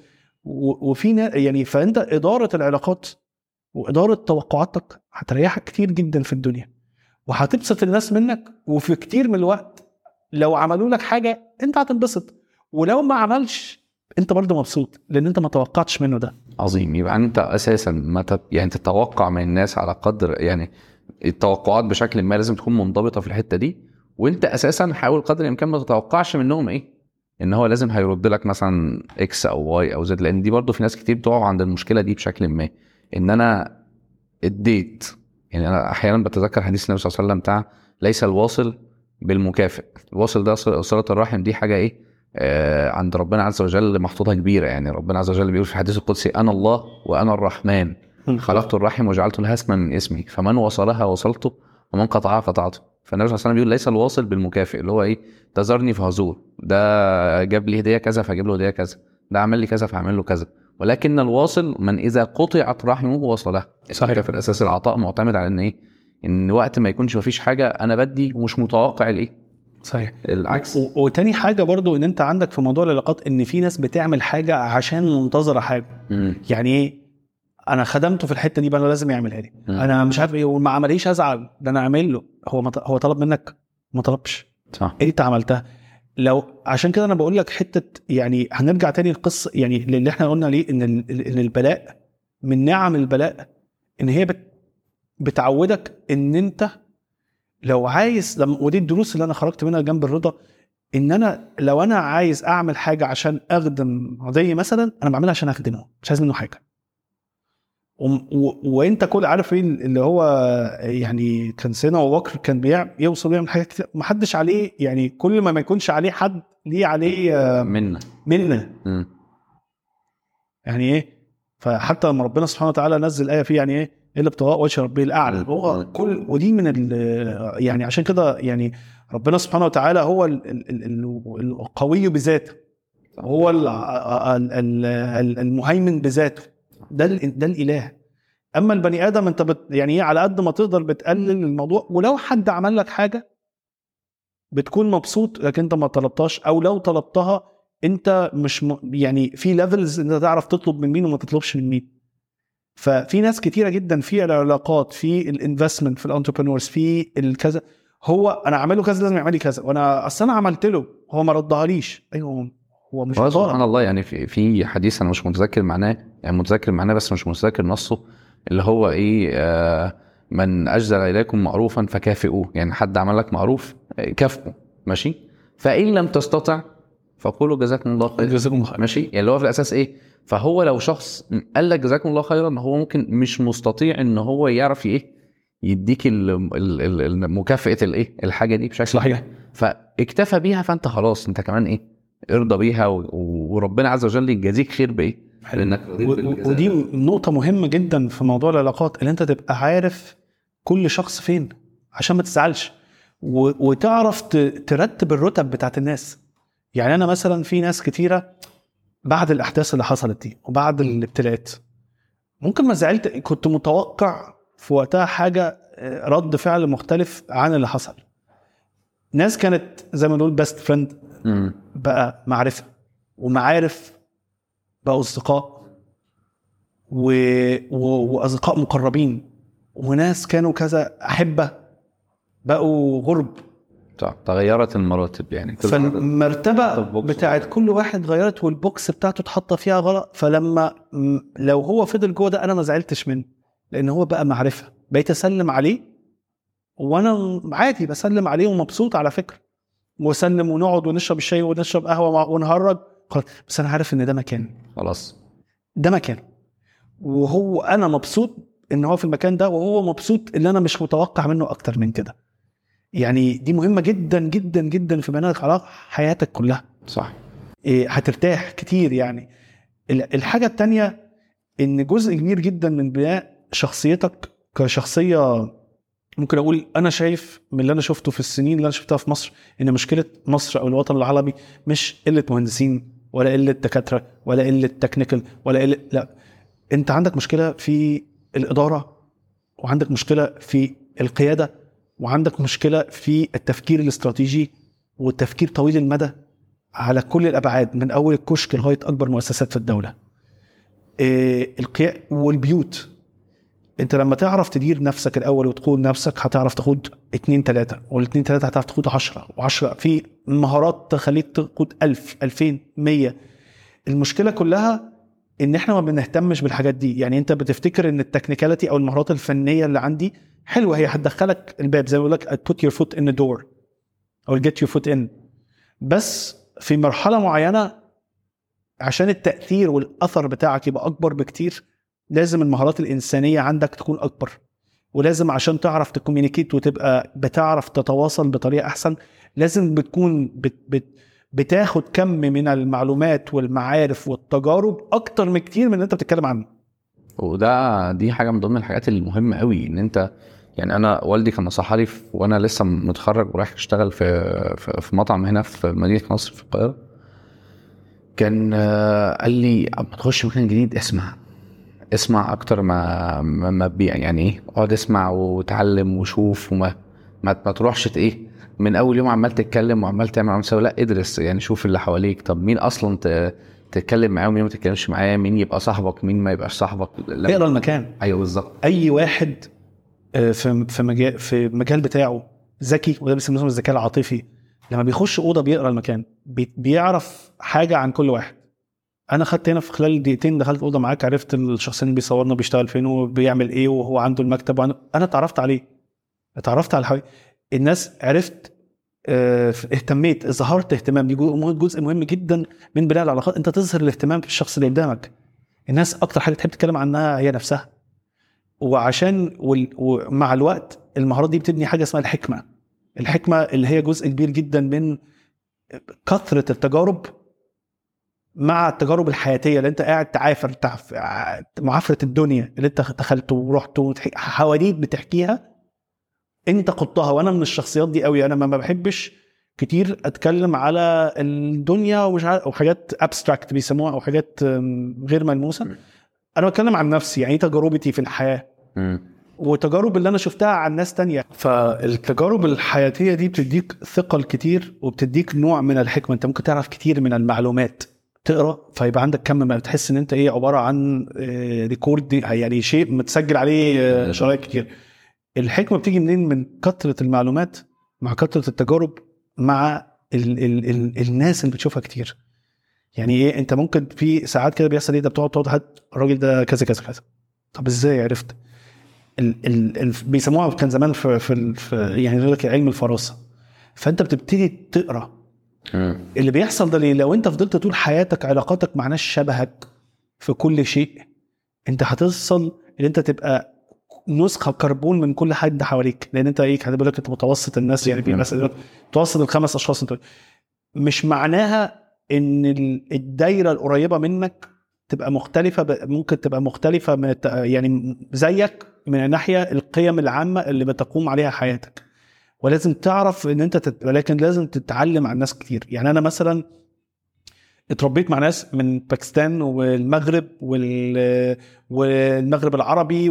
وفي يعني فانت اداره العلاقات واداره توقعاتك هتريحك كتير جدا في الدنيا، وهتبسط الناس منك، وفي كتير من الوقت لو عملوا لك حاجه انت هتنبسط، ولو ما عملش انت برضه مبسوط لان انت ما توقعتش منه ده. عظيم. يبقى انت اساسا ما يعني تتوقع من الناس على قدر، يعني التوقعات بشكل ما لازم تكون منضبطه في الحته دي، وانت اساسا حاول قدر الامكان ما تتوقعش منهم ايه، ان هو لازم هيرد لك مثلا اكس او واي او زد، لان دي برضو في ناس كتير بتقع عند المشكله دي بشكل ما، ان انا اديت. يعني انا احيانا بتذكر حديث النبي صلى الله عليه وسلم بتاع ليس الواصل بالمكافئ. الواصل ده صله الرحم، دي حاجه ايه عند ربنا عز وجل محطوطه كبيره. يعني ربنا عز وجل بيقول في الحديث القدسي انا الله وانا الرحمن خلقت الرحم وجعلت لها اسما من اسمي فمن وصلها وصلته ومن قطعها قطعته. فالنبي صلى الله عليه وسلم بيقول ليس الواصل بالمكافئ، اللي هو ايه، تزرني فهزور، ده جاب لي هديه كذا فاجيب له هديه كذا، ده عمل لي كذا فاعمل له كذا، ولكن الواصل من اذا قطعت رحمه وصلها. صحيح. في الاساس العطاء معتمد على ان ايه، ان وقت ما يكونش مفيش حاجه انا بدي ومش متوقع الايه. صحيح. العكس. وتاني حاجه برضو ان انت عندك في موضوع العلاقات ان في ناس بتعمل حاجه عشان منتظره حاجه. يعني ايه، انا خدمته في الحته دي بقى، انا لازم يعملها لي. انا مش عارف ايه، وما عمليش ازعل، ده انا اعمل له. هو طلب منك، ما طلبش. صح. انت عملتها. لو عشان كده انا بقول لك حته، يعني هنرجع تاني القصه، يعني اللي احنا قلنا ليه ان البلاء من نعم البلاء، ان هي بتعودك ان انت لو عايز، ودي الدروس اللي انا خرجت منها جنب الرضا، ان انا لو انا عايز اعمل حاجه عشان اخدم قضيه مثلا، انا بعملها عشان اخدمه، مش عايز منه حاجه. وانت كل عارف ايه اللي هو، يعني كان سيدنا ابو بكر كان يوصل يعمل حاجات كتير ما حدش عليه، يعني كل ما يكونش عليه حد ليه عليه منا. يعني ايه، فحتى لما ربنا سبحانه وتعالى نزل آية فيه، يعني ايه اللي ابتغاء وجه ربه الاعلى، هو كل ودي من يعني عشان كده يعني ربنا سبحانه وتعالى هو القوي بذاته، هو المهيمن بذاته، ده الاله. اما البني ادم انت يعني ايه، على قد ما تقدر بتقلل الموضوع، ولو حد عمل لك حاجه بتكون مبسوط لكن انت ما طلبتهاش، او لو طلبتها انت مش يعني في ليفلز انت تعرف تطلب من مين وما تطلبش من مين. ففي ناس كتيره جدا في العلاقات، في الانفستمنت، في الانتربرنورز، في الكذا، هو انا اعمله كذا لازم يعمل لي كذا، وانا اصل انا عملت له هو ما ردها ليش. ايوه هو مش طالب. سبحان الله. يعني في حديث انا مش متذكر معناه، يعني متذكر معناه بس مش متذكر نصه، اللي هو ايه من اجزل اليكم معروفا فكافئوه. يعني حد عمل لك معروف كافئه، ماشي. فان لم تستطع فقولوا جزاكم الله خير، ماشي. يعني اللي هو في الاساس ايه، فهو لو شخص قال لك جزاكم الله خيرا، هو ممكن مش مستطيع ان هو يعرف ايه يديك المكافئه الايه الحاجه دي بشكل صحيح، فاكتفى بيها، فانت خلاص انت كمان ايه ارضى بيها، وربنا عز وجل يجازيك خير بايه، لانك ودي نقطه مهمه جدا في موضوع العلاقات، اللي انت تبقى عارف كل شخص فين عشان ما تزعلش، وتعرف ترتب الرتب بتاعت الناس. يعني انا مثلا في ناس كتيره بعد الاحداث اللي حصلت دي وبعد الابتلاءات ممكن ما زعلت، كنت متوقع في وقتها حاجه رد فعل مختلف عن اللي حصل. ناس كانت زي ما نقول بيست فريند بقى معرفه، ومعارف بقوا اصدقاء، واصدقاء مقربين، وناس كانوا كذا احبه بقوا غرب. تغيرت المراتب، يعني فالمرتبه بتاعت كل واحد غيرت، والبوكس بتاعته اتحط فيها غلط. فلما لو هو فضل جوه ده انا ما زعلتش منه، لان هو بقى معرفه، بقيت اسلم عليه وانا عادي بسلم عليه ومبسوط على فكره، واسلم ونقعد ونشرب الشاي ونشرب قهوه ونهرج خلاص، بس انا عارف ان ده مكان، خلاص ده مكان، وهو انا مبسوط ان هو في المكان ده، وهو مبسوط ان انا مش متوقع منه اكتر من كده. يعني دي مهمه جدا جدا جدا في بناء علاقه حياتك كلها. صح. هترتاح كتير يعني. الحاجه التانية ان جزء كبير جدا من بناء شخصيتك كشخصيه، ممكن اقول انا شايف من اللي انا شفته في السنين اللي انا شفتها في مصر، ان مشكله مصر او الوطن العربي مش قله مهندسين ولا قله دكاتره ولا قله تكنيكال ولا قله، لا، انت عندك مشكله في الاداره، وعندك مشكله في القياده، وعندك مشكله في التفكير الاستراتيجي والتفكير طويل المدى على كل الابعاد، من اول الكشك لغايه اكبر مؤسسات في الدوله. والبيوت، انت لما تعرف تدير نفسك الاول وتقود نفسك هتعرف تقود 2-3، وال2-3 هتعرف تقود 10 و10، في مهارات تخليك تقود 1000 2000 100. المشكله كلها ان احنا ما بنهتمش بالحاجات دي. يعني انت بتفتكر ان التكنيكاليتي او المهارات الفنيه اللي عندي حلوه، هي هتدخلك الباب زي ما بقول لك put your foot in the door او get your foot in، بس في مرحله معينه عشان التاثير والاثر بتاعك يبقى اكبر بكتير لازم المهارات الانسانيه عندك تكون اكبر، ولازم عشان تعرف تكومينيكيت وتبقى بتعرف تتواصل بطريقه احسن لازم بتكون بتاخد كم من المعلومات والمعارف والتجارب اكتر من كتير من اللي انت بتتكلم عنه. دي حاجه من ضمن الحاجات المهمه قوي، ان انت يعني انا والدي كان نصح لي وانا لسه متخرج ورايح اشتغل في مطعم هنا في مدينه نصر في القاهره، كان قال لي اما تخش مكان جديد اسمع اكتر ما تبيع، يعني ايه، اقعد اسمع وتعلم وشوف، ما تروحش ايه من اول يوم عمال تتكلم وعمال تعمل عمال تسوي، لا ادرس، يعني شوف اللي حواليك، طب مين اصلا تتكلم معاه ومين ما تتكلمش معاه، مين يبقى صاحبك مين ما يبقاش صاحبك. اقرا المكان. ايوه بالظبط. اي واحد في مجال بتاعه ذكي، وده بيسموه الذكاء العاطفي، لما بيخش اوضه بيقرا المكان بيعرف حاجه عن كل واحد. انا خدت هنا في خلال دقيقتين دخلت اوضه معاك، عرفت الشخص اللي بيصورنا بيشتغل فين وبيعمل ايه وهو عنده المكتب، انا اتعرفت عليه، اتعرفت على حوالي الناس، عرفت اهتميت، ظهرت اهتمام. دي جزء مهم جدا من بناء العلاقات، انت تظهر الاهتمام في الشخص اللي قدامك. الناس اكتر حاجه تحب تتكلم عنها هي نفسها، وعشان ومع الوقت المهارات دي بتبني حاجه اسمها الحكمه اللي هي جزء كبير جدا من كثره التجارب مع التجارب الحياتيه اللي انت قاعد تعافر معافره الدنيا اللي انت دخلت ورحت حواديت بتحكيها انت قطها. وانا من الشخصيات دي قوي، انا ما بحبش كتير اتكلم على الدنيا ومش عارف او حاجات ابستراكت بيسموها او حاجات غير ملموسه. انا بتكلم عن نفسي، يعني تجاربتي في الحياه وتجارب اللي انا شفتها عن ناس تانية. فالتجارب الحياتيه دي بتديك ثقل كتير وبتديك نوع من الحكمه. انت ممكن تعرف كتير من المعلومات، تقرا فيبقى عندك كم ما بتحس ان انت ايه، عباره عن ريكورد، يعني شيء متسجل عليه شرايط كتير. الحكمه بتيجي منين؟ من كثره المعلومات مع كثره التجارب مع الناس اللي بتشوفها كتير. يعني ايه، انت ممكن في ساعات كده بيحصل ايه، ده بتقعد هات الراجل ده كذا كذا كذا، طب ازاي عرفت؟ بيسموها كان زمان في يعني يقول لك علم الفراسه. فانت بتبتدي تقرا اللي بيحصل ده ليه. لو انت فضلت طول حياتك علاقاتك مع ناس شبهك في كل شيء، انت هتصل ان انت تبقى نسخه كربون من كل حد حواليك، لان انت ايه، هتقول لك انت متوسط الناس، يعني في مثلا متوسط ال5 اشخاص. انت مش معناها ان الدايره القريبه منك تبقى مختلفه، ممكن تبقى مختلفه من يعني زيك من الناحيه القيم العامه اللي بتقوم عليها حياتك، ولازم تعرف ان انت ولكن لازم تتعلم عن ناس كتير. يعني انا مثلا اتربيت مع ناس من باكستان والمغرب والمغرب العربي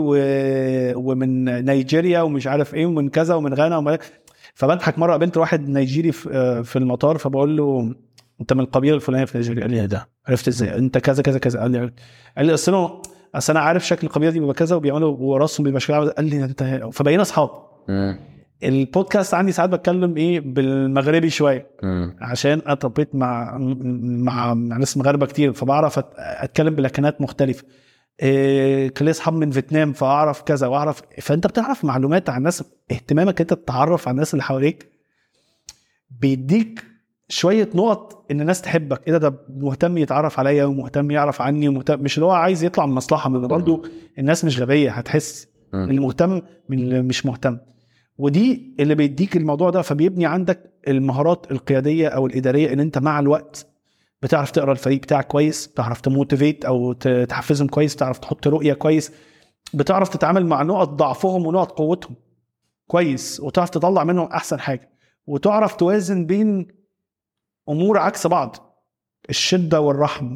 ومن نيجيريا ومش عارف ايه ومن كذا ومن غانا فبضحك مره قابلت واحد نيجيري في المطار، فبقول له انت من القبيله الفلانيه في نيجيريا. قال لي ده عرفت ازاي؟ انت كذا كذا كذا. قال لي اصل انا عارف شكل القبيله دي بيبقى كذا وبيعملوا وراسهم بيبقى شكلها. قال لي انت، فبقينا اصحاب. البودكاست عندي ساعات بتكلم ايه بالمغربي شويه عشان اتربيت مع ناس مغاربه كتير، فبعرف اتكلم بلكنات مختلفه. كان لي اصحاب من فيتنام فاعرف كذا واعرف. فانت بتعرف معلومات عن الناس، اهتمامك انت تتعرف على الناس اللي حواليك بيديك شويه نقط ان الناس تحبك. ايه ده مهتم يتعرف عليا ومهتم يعرف عني ومهتم، مش اللي هو عايز يطلع من مصلحه. من برضه الناس مش غبيه، هتحس اللي مهتم من اللي مش مهتم، ودي اللي بيديك الموضوع ده. فبيبني عندك المهارات القياديه او الاداريه ان انت مع الوقت بتعرف تقرا الفريق بتاعك كويس، بتعرف تموتيفيت او تحفزهم كويس، بتعرف تحط رؤيه كويس، بتعرف تتعامل مع نقط ضعفهم ونقط قوتهم كويس، وتعرف تطلع منهم احسن حاجه، وتعرف توازن بين امور عكس بعض، الشده والرحم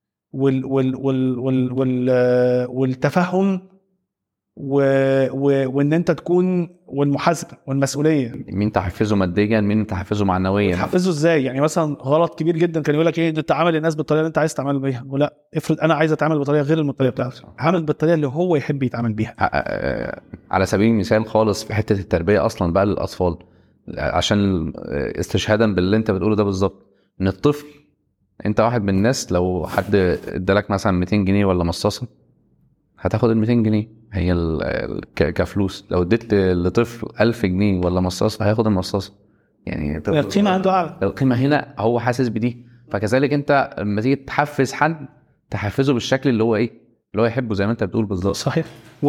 والتفهم وان انت تكون، والمحاسبه والمسؤوليه. مين تحفزه ماديا، مين تحفزه معنويا. تحفزه ازاي؟ يعني مثلا غلط كبير جدا كان يقول لك ايه، انت تعامل الناس بالطريقه اللي انت عايز تعامل بيها، ولا افرض انا عايز اتعامل بطريقه غير الطريقه بتاعته، عامل بالطريقه اللي هو يحب يتعامل بيها. على سبيل المثال خالص في حته التربيه اصلا بقى للاطفال، عشان استشهادا باللي انت بتقوله ده بالظبط، ان الطفل، انت واحد من الناس لو حد ادالك مثلا 200 جنيه ولا مصاصه هتاخد ال 200 جنيه هي كفلوس. لو اديت لطفل 1000 جنيه ولا مصاصه هياخد المصاصه. يعني القيمه عنده اعلى، القيمه هنا هو حاسس بدي. فكذلك انت لما تيجي تحفز حد تحفزه بالشكل اللي هو ايه، اللي هو يحبه زي ما انت بتقول بالظبط. صحيح.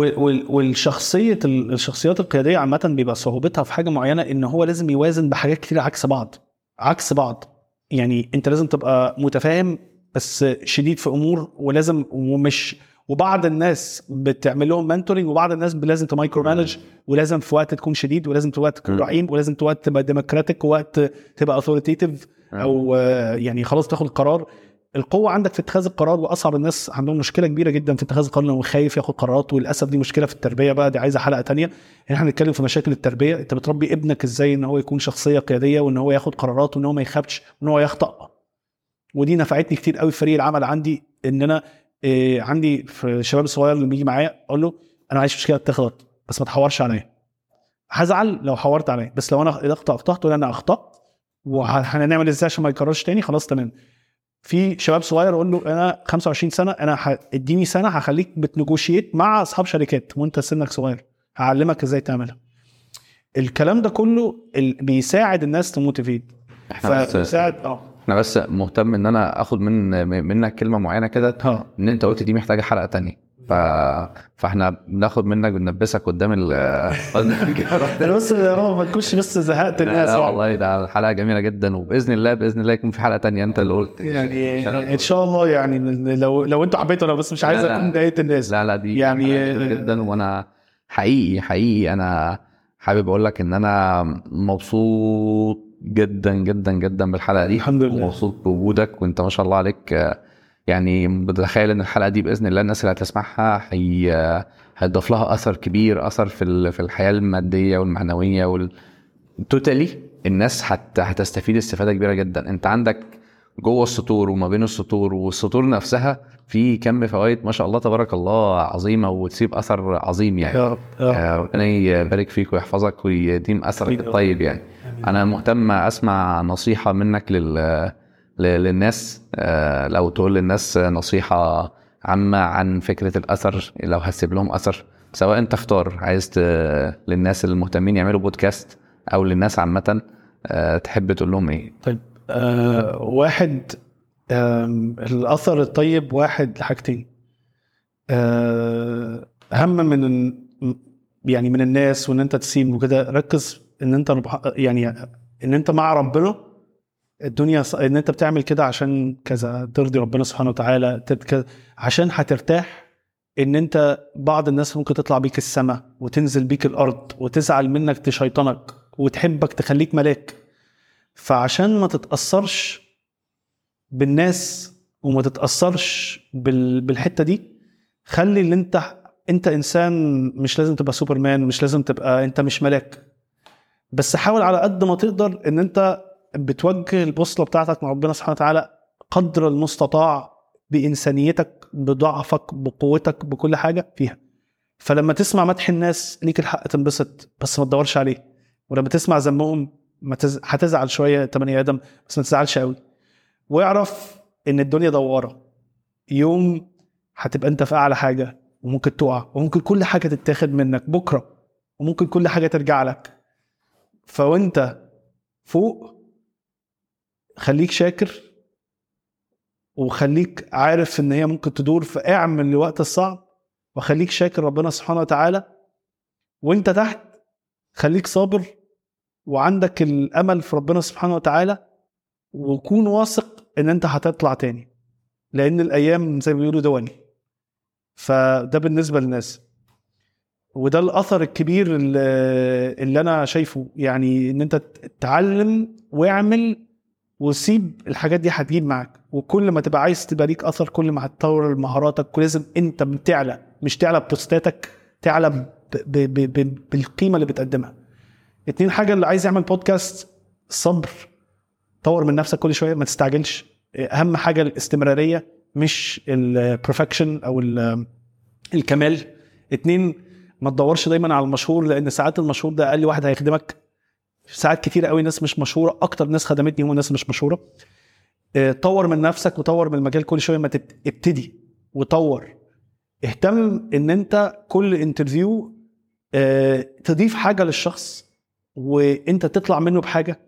الشخصيات القياديه عامه بيبقى صعوبتها في حاجه معينه، ان هو لازم يوازن بحاجات كتير عكس بعض. يعني انت لازم تبقى متفاهم بس شديد في امور، ولازم وبعض الناس بتعمل لهم منتورنج، وبعض الناس لازم تمايكرو مانج، ولازم في وقت تكون شديد، ولازم في وقت تكون رحيم، ولازم في وقت تبقى ديموكراتيك، ووقت تبقى اوثوريتيف او يعني خلاص تاخد قرار. القوه عندك في اتخاذ القرار، واصعب الناس عندهم مشكله كبيره جدا في اتخاذ القرار لانه خايف ياخد قرارات. وللاسف دي مشكله في التربيه بقى، دي عايزه حلقه تانية. احنا هنتكلم في مشاكل التربيه. انت بتربي ابنك ازاي ان هو يكون شخصيه قياديه، وان هو ياخد قرارات، وان هو ما يخافش، وان هو يخطأ. ودي نفعتني كتير قوي في فريق العمل عندي، ان انا عندي في الشباب الصغير اللي بيجي معايا اقول له انا عايش مشكله تغلط بس ما تحورش عليا. هزعل لو حورت عليا، بس لو انا اخطأت ولا انا اخطأت وهنعمل ازاي عشان ما يكررش تاني، خلاص تمام. في شباب صغير اقول له انا 25 سنه، انا اديني سنه هخليك بتنيجوشيت مع اصحاب شركات وانت سنك صغير، هعلمك ازاي تعملها. الكلام ده كله بيساعد الناس تموتيفيت. انا بس مهتم ان انا اخد منك كلمه معينه كده، ان انت قلت دي محتاجه حلقه تانية. فاحنا بناخد منك بنلبسك قدام بس ما تكونش بس زهقت الناس. لا والله ده حلقه جميله جدا، وباذن الله يكون في حلقه تانية. انت اللي قلت يعني ان شاء الله، يعني لو انتوا حبيتوا. انا بس مش عايز اكون ضايقت الناس. لا دي يعني جدا. وانا حقيقي انا حابب اقول لك ان انا مبسوط جدا جدا جدا بالحلقه دي. الحمد لله. مبسوط بوجودك، وانت ما شاء الله عليك. يعني بتخيل ان الحلقه دي باذن الله الناس اللي هتسمعها هيضاف لها اثر كبير، اثر في الحياه الماديه والمعنويه توتالي. الناس هتستفيد استفاده كبيره جدا. انت عندك جوه السطور وما بين السطور والسطور نفسها في كم فوائد ما شاء الله تبارك الله عظيمه، وتسيب اثر عظيم يعني. يا رب ربنا يبارك فيك ويحفظك ويديم اثرك الطيب يعني. انا مهتم اسمع نصيحه منك للناس. لو تقول للناس نصيحه عامه عن فكره الاثر، لو هسيب لهم اثر، سواء انت اختار عايز للناس المهتمين يعملوا بودكاست او للناس عامه، تحب تقول لهم ايه؟ طيب واحد، الاثر الطيب واحد لحاجتين. اهم من يعني من الناس وان انت تسيب وكده، ركز ان انت يعني ان انت مع ربنا. الدنيا ان انت بتعمل كده عشان كذا، ترضي ربنا سبحانه وتعالى، عشان هترتاح. ان انت بعض الناس ممكن تطلع بيك السماء وتنزل بيك الارض وتزعل منك تشيطنك وتحبك تخليك ملاك. فعشان ما تتأثرش بالناس وما تتأثرش بالحتة دي، خلي اللي انت انسان، مش لازم تبقى سوبرمان، مش لازم تبقى، انت مش ملاك، بس حاول على قد ما تقدر ان انت بتوجه البوصلة بتاعتك مع ربنا سبحانه وتعالى قدر المستطاع، بإنسانيتك، بضعفك، بقوتك، بكل حاجة فيها. فلما تسمع مدح الناس ليك الحق تنبسط، بس ما تدورش عليه. ولما تسمع ذمهم هتزعل شوية، انت بني آدم، بس ما تزعلش قوي. واعرف ان الدنيا دوارة، يوم هتبقى انت في اعلى حاجه، وممكن تقع، وممكن كل حاجه تتاخد منك بكره، وممكن كل حاجه ترجع لك. فوانت فوق خليك شاكر، وخليك عارف ان هي ممكن تدور، فاعمل الوقت الصعب وخليك شاكر ربنا سبحانه وتعالى. وانت تحت خليك صابر وعندك الامل في ربنا سبحانه وتعالى، وكون واثق ان انت هتطلع تاني، لان الايام زي ما بيقولوا دول. فده بالنسبه للناس، وده الاثر الكبير اللي انا شايفه، يعني ان انت تتعلم واعمل وسيب الحاجات دي هتجيب معاك. وكل ما تبقى عايز تبقى ليك اثر، كل ما هتطور مهاراتك، ولازم انت بتعلى، مش تعلى ببوستاتك، تعلى بالقيمه اللي بتقدمها. 2 حاجه اللي عايز يعمل بودكاست: الصبر، طور من نفسك كل شويه، ما تستعجلش. اهم حاجه الاستمراريه مش البرفكشن او الكمال. 2، ما تدورش دايما على المشهور، لان ساعات المشهور ده اقل واحد هيخدمك. ساعات كتير قوي ناس مش مشهوره، اكتر ناس خدمتني هم ناس مش مشهوره. طور من نفسك وطور من المجال كل شويه، ما ابتدي وطور. اهتم ان انت كل انترفيو تضيف حاجه للشخص، وانت تطلع منه بحاجه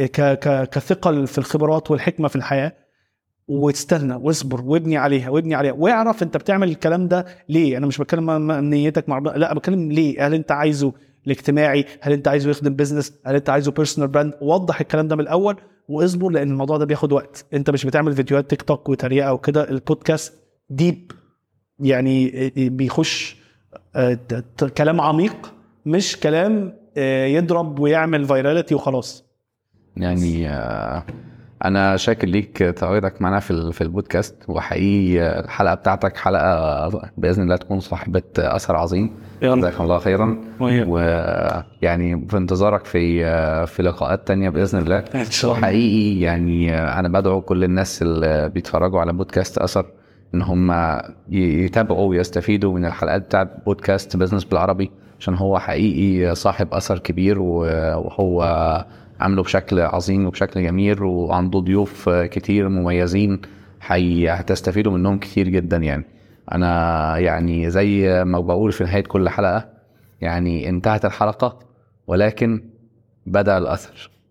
كثقل في الخبرات والحكمه في الحياه. واستنى واصبر وابني عليها وابني عليها، واعرف انت بتعمل الكلام ده ليه. انا مش بتكلم عن نيتك لا، بتكلم ليه. هل انت عايزه الاجتماعي؟ هل انت عايزه يخدم بيزنس؟ هل انت عايزه بيرسونال براند؟ وضح الكلام ده من الاول واصبر، لان الموضوع ده بياخد وقت. انت مش بتعمل فيديوهات تيك توك وتريقه وكده. البودكاست ديب، يعني بيخش كلام عميق، مش كلام يضرب ويعمل فايراليتي وخلاص. يعني انا شاكر ليك تواجدك معنا في البودكاست، وحقيقي الحلقه بتاعتك حلقه باذن الله تكون صاحبه اثر عظيم. جزاكم الله خيرا، ويعني في انتظارك في لقاءات تانية باذن الله. وحقيقي يعني انا بدعو كل الناس اللي بيتفرجوا على بودكاست اثر ان هم يتابعوا ويستفيدوا من الحلقات بتاعت بودكاست بيزنس بالعربي، عشان هو حقيقي صاحب اثر كبير، وهو عمله بشكل عظيم وبشكل جميل، وعنده ضيوف كتير مميزين هتستفيدوا منهم كتير جدا. يعني انا يعني زي ما بقول في نهاية كل حلقة، يعني انتهت الحلقة ولكن بدأ الأثر.